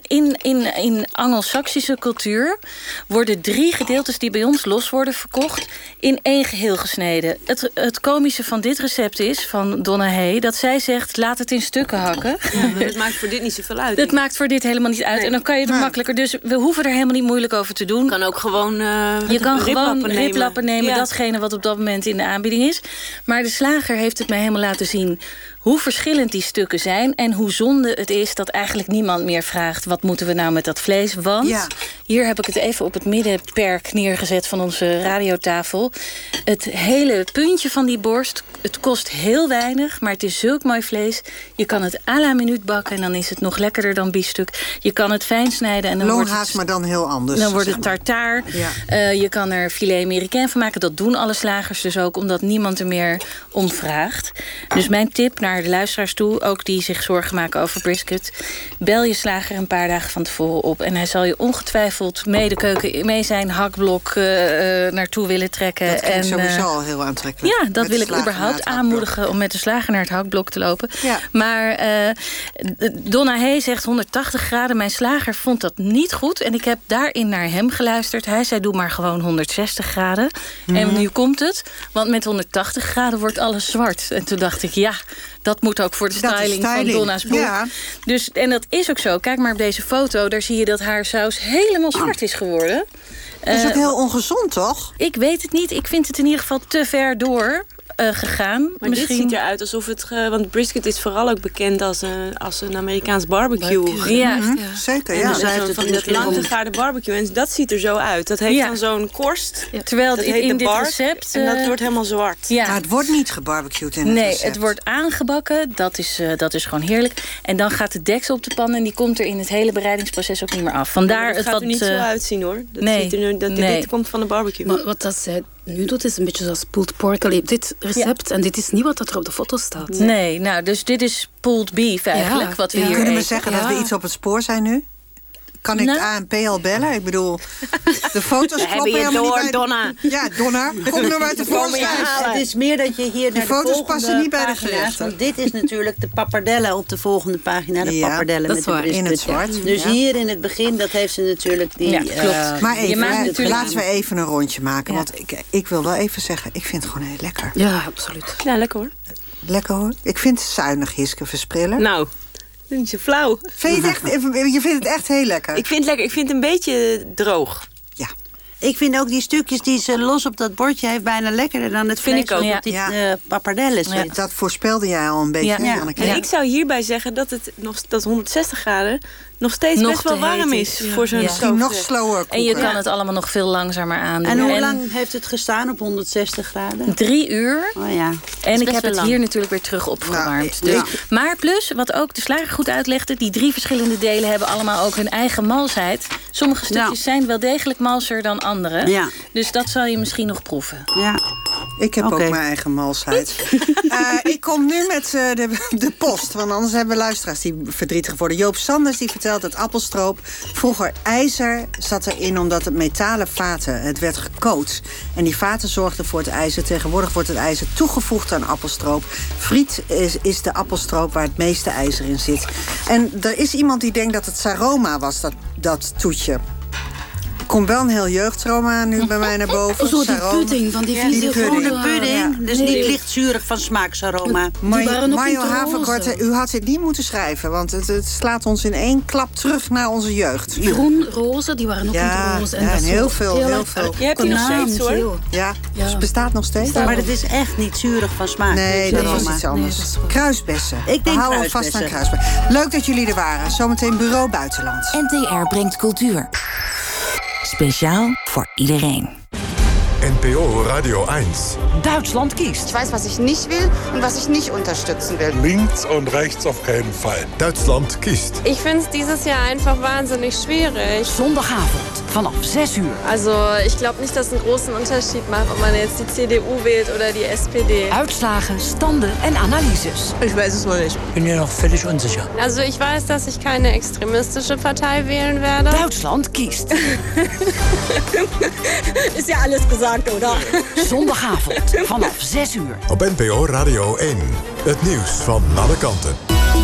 in Angelsaksische cultuur worden 3 gedeeltes die bij ons los worden verkocht in 1 geheel gesneden. Het komische van dit recept is, van Donna Hay, dat zij zegt, laat het in stukken hakken. Ja, het maakt voor dit niet zoveel uit. Het maakt voor dit helemaal niet uit. Nee. En dan kan je het makkelijker. Dus we hoeven er helemaal niet moeilijk over te doen. Je kan ook gewoon riplappen nemen. Ja. Datgene wat op dat moment in de aanbieding is. Maar de slager heeft het mij helemaal laten zien hoe verschillend die stukken zijn en hoe zonde het is dat eigenlijk niemand meer vraagt, wat moeten we nou met dat vlees? Want hier heb ik het even op het middenperk neergezet van onze radiotafel. Het hele puntje van die borst, het kost heel weinig, maar het is zulk mooi vlees. Je kan het à la minuut bakken en dan is het nog lekkerder dan biefstuk. Je kan het fijn snijden en dan Longhaas, maar dan heel anders. Dan wordt het tartaar. Ja. Je kan er filet américain van maken. Dat doen alle slagers dus ook, omdat niemand er meer om vraagt. Dus mijn tip naar de luisteraars toe, ook die zich zorgen maken over brisket, bel je slager een paar dagen van tevoren op en hij zal je ongetwijfeld mee mee zijn hakblok naartoe willen trekken. Dat klinkt sowieso al heel aantrekkelijk. Ja, dat wil ik überhaupt aanmoedigen om met de slager naar het hakblok te lopen. Ja. Maar Donna Hay zegt 180 graden. Mijn slager vond dat niet goed. En ik heb daarin naar hem geluisterd. Hij zei, doe maar gewoon 160 graden. En nu komt het. Want met 180 graden wordt alles zwart. En toen dacht ik, ja, dat moet ook voor de styling van Donna's boek. Ja. Dus, en dat is ook zo. Kijk maar op deze foto. Daar zie je dat haar saus helemaal zwart is geworden. Dat is ook heel ongezond, toch? Ik weet het niet. Ik vind het in ieder geval te ver door gegaan. Maar misschien... dit ziet eruit alsof het... want brisket is vooral ook bekend als een Amerikaans barbecue. Ja, zeker. Ja. Dus van dat langgegaarde barbecue. En dat ziet er zo uit. Dat heeft dan zo'n korst. Ja. Terwijl het in dit recept... En dat wordt helemaal zwart. Ja. Maar het wordt niet gebarbecued in het recept. Nee, het wordt aangebakken. Dat is gewoon heerlijk. En dan gaat de deksel op de pan. En die komt er in het hele bereidingsproces ook niet meer af. Vandaar het gaat er niet zo uitzien, hoor. Dit komt van de barbecue. Maar wat dat zij nu doet, is een beetje zoals pulled pork. Allee, dit recept, en dit is niet wat er op de foto staat. Nee, nou, dus dit is pulled beef eigenlijk, wat we hier Kunnen we zeggen dat we iets op het spoor zijn nu? Kan ik ANP al bellen? Ik bedoel, de foto's kloppen helemaal niet bij... Donna. Ja, Donna, kom nou uit de voorstelling. Het is meer dat je hier naar de foto's passen niet bij de gerechten. Want dit is natuurlijk de pappardelle op de volgende pagina. De pappardelle met de brisket. In het zwart. Dus hier in het begin, dat heeft ze natuurlijk... klopt. Maar even, laten we even een rondje maken. Want ik wil wel even zeggen, ik vind het gewoon heel lekker. Ja, absoluut. Ja, lekker hoor. Lekker hoor. Ik vind het zuinig, Hiske Versprillen. Nou... Niet zo flauw. Je vindt het echt heel lekker? Ik vind het lekker. Ik vind het een beetje droog. Ja. Ik vind ook die stukjes die ze los op dat bordje heeft bijna lekkerder dan het vlees op die pappardelles. Ja. Dat voorspelde jij al een beetje. Ja. En ik zou hierbij zeggen dat 160 graden nog steeds best wel warm is voor zo'n Misschien nog slower koeken. En je kan het allemaal nog veel langzamer aandoen. En hoe lang heeft het gestaan op 160 graden? 3 uur. Oh ja. En ik heb het hier natuurlijk weer terug opgewarmd. Maar plus, wat ook de slager goed uitlegde, die 3 verschillende delen hebben allemaal ook hun eigen malsheid. Sommige stukjes zijn wel degelijk malser dan andere. Ja. Dus dat zal je misschien nog proeven. Ja. Ik heb ook mijn eigen malsheid. Ik kom nu met de post. Want anders hebben we luisteraars die verdrietig worden. Joop Sanders die vertelt dat appelstroop vroeger ijzer zat erin omdat het metalen vaten. Het werd gecoat. En die vaten zorgden voor het ijzer. Tegenwoordig wordt het ijzer toegevoegd aan appelstroop. Friet is de appelstroop waar het meeste ijzer in zit. En er is iemand die denkt dat het Saroma was, dat toetje. Er komt wel een heel jeugdtrauma nu bij mij naar boven. Zo die pudding van die vieze groene pudding. Dus niet lichtzuurig van smaak-saroma. Mario Haverkort, u had dit niet moeten schrijven. Want het slaat ons in één klap terug naar onze jeugd. Groen, roze, die waren ook in het roze. En heel veel. Je hebt die nog steeds, hoor. Ja, dus het bestaat nog steeds. Maar het is echt niet zuurig van smaak. Nee, dat was iets anders. Kruisbessen. We houden vast aan kruisbessen. Leuk dat jullie er waren. Zometeen Bureau Buitenland. NTR brengt cultuur. Speciaal voor iedereen. NPO Radio 1. Duitsland kiest. Ich weiß, was ich nicht will und was ich nicht unterstützen will. Links und rechts auf keinen Fall. Duitsland kiest. Ich finde es dieses Jahr einfach wahnsinnig schwierig. Zondagavond vanaf 6 uur. Also ich glaube nicht, dass es einen großen Unterschied macht, ob man jetzt die CDU wählt oder die SPD. Uitslagen, standen en analyses. Ich weiß es noch nicht. Bin mir noch völlig unsicher. Also ich weiß, dass ich keine extremistische Partei wählen werde. Duitsland kiest. Ist ja alles gesagt, oder? Zondagavond vanaf 6 uur. Op NPO Radio 1. Het nieuws van alle kanten.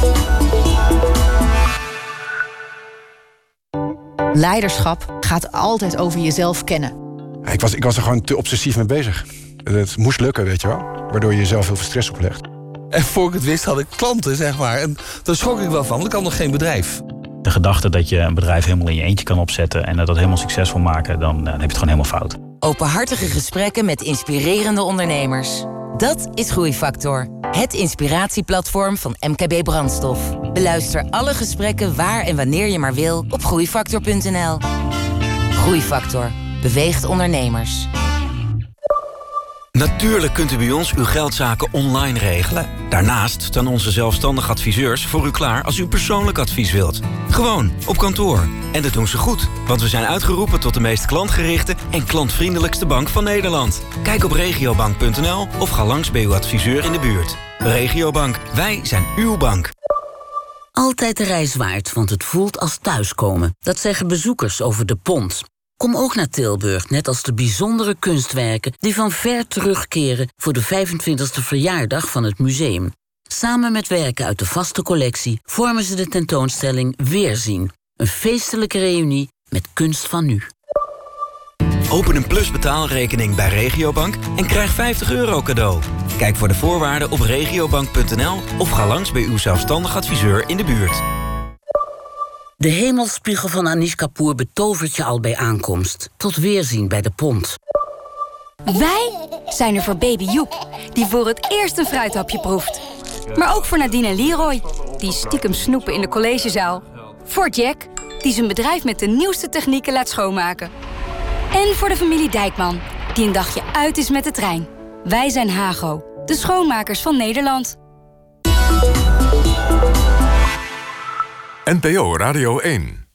Leiderschap gaat altijd over jezelf kennen. Ik was er gewoon te obsessief mee bezig. Het moest lukken, weet je wel. Waardoor je jezelf heel veel stress oplegt. En voor ik het wist had ik klanten, zeg maar. En daar schrok ik wel van, want ik had nog geen bedrijf. De gedachte dat je een bedrijf helemaal in je eentje kan opzetten en dat helemaal succesvol maken, dan heb je het gewoon helemaal fout. Openhartige gesprekken met inspirerende ondernemers. Dat is Groeifactor. Het inspiratieplatform van MKB Brandstof. Beluister alle gesprekken waar en wanneer je maar wil op groeifactor.nl. Groeifactor. Beweegt ondernemers. Natuurlijk kunt u bij ons uw geldzaken online regelen. Daarnaast staan onze zelfstandig adviseurs voor u klaar als u persoonlijk advies wilt. Gewoon, op kantoor. En dat doen ze goed, want we zijn uitgeroepen tot de meest klantgerichte en klantvriendelijkste bank van Nederland. Kijk op regiobank.nl of ga langs bij uw adviseur in de buurt. Regiobank, wij zijn uw bank. Altijd de reis waard, want het voelt als thuiskomen. Dat zeggen bezoekers over de Pont. Kom ook naar Tilburg, net als de bijzondere kunstwerken die van ver terugkeren voor de 25e verjaardag van het museum. Samen met werken uit de vaste collectie vormen ze de tentoonstelling Weerzien. Een feestelijke reunie met kunst van nu. Open een Plus betaalrekening bij Regiobank en krijg €50 cadeau. Kijk voor de voorwaarden op regiobank.nl of ga langs bij uw zelfstandig adviseur in de buurt. De hemelspiegel van Anish Kapoor betovert je al bij aankomst. Tot weerzien bij de Pont. Wij zijn er voor baby Joep, die voor het eerst een fruithapje proeft. Maar ook voor Nadine en Leroy, die stiekem snoepen in de collegezaal. Voor Jack, die zijn bedrijf met de nieuwste technieken laat schoonmaken. En voor de familie Dijkman, die een dagje uit is met de trein. Wij zijn Hago, de schoonmakers van Nederland. NPO Radio 1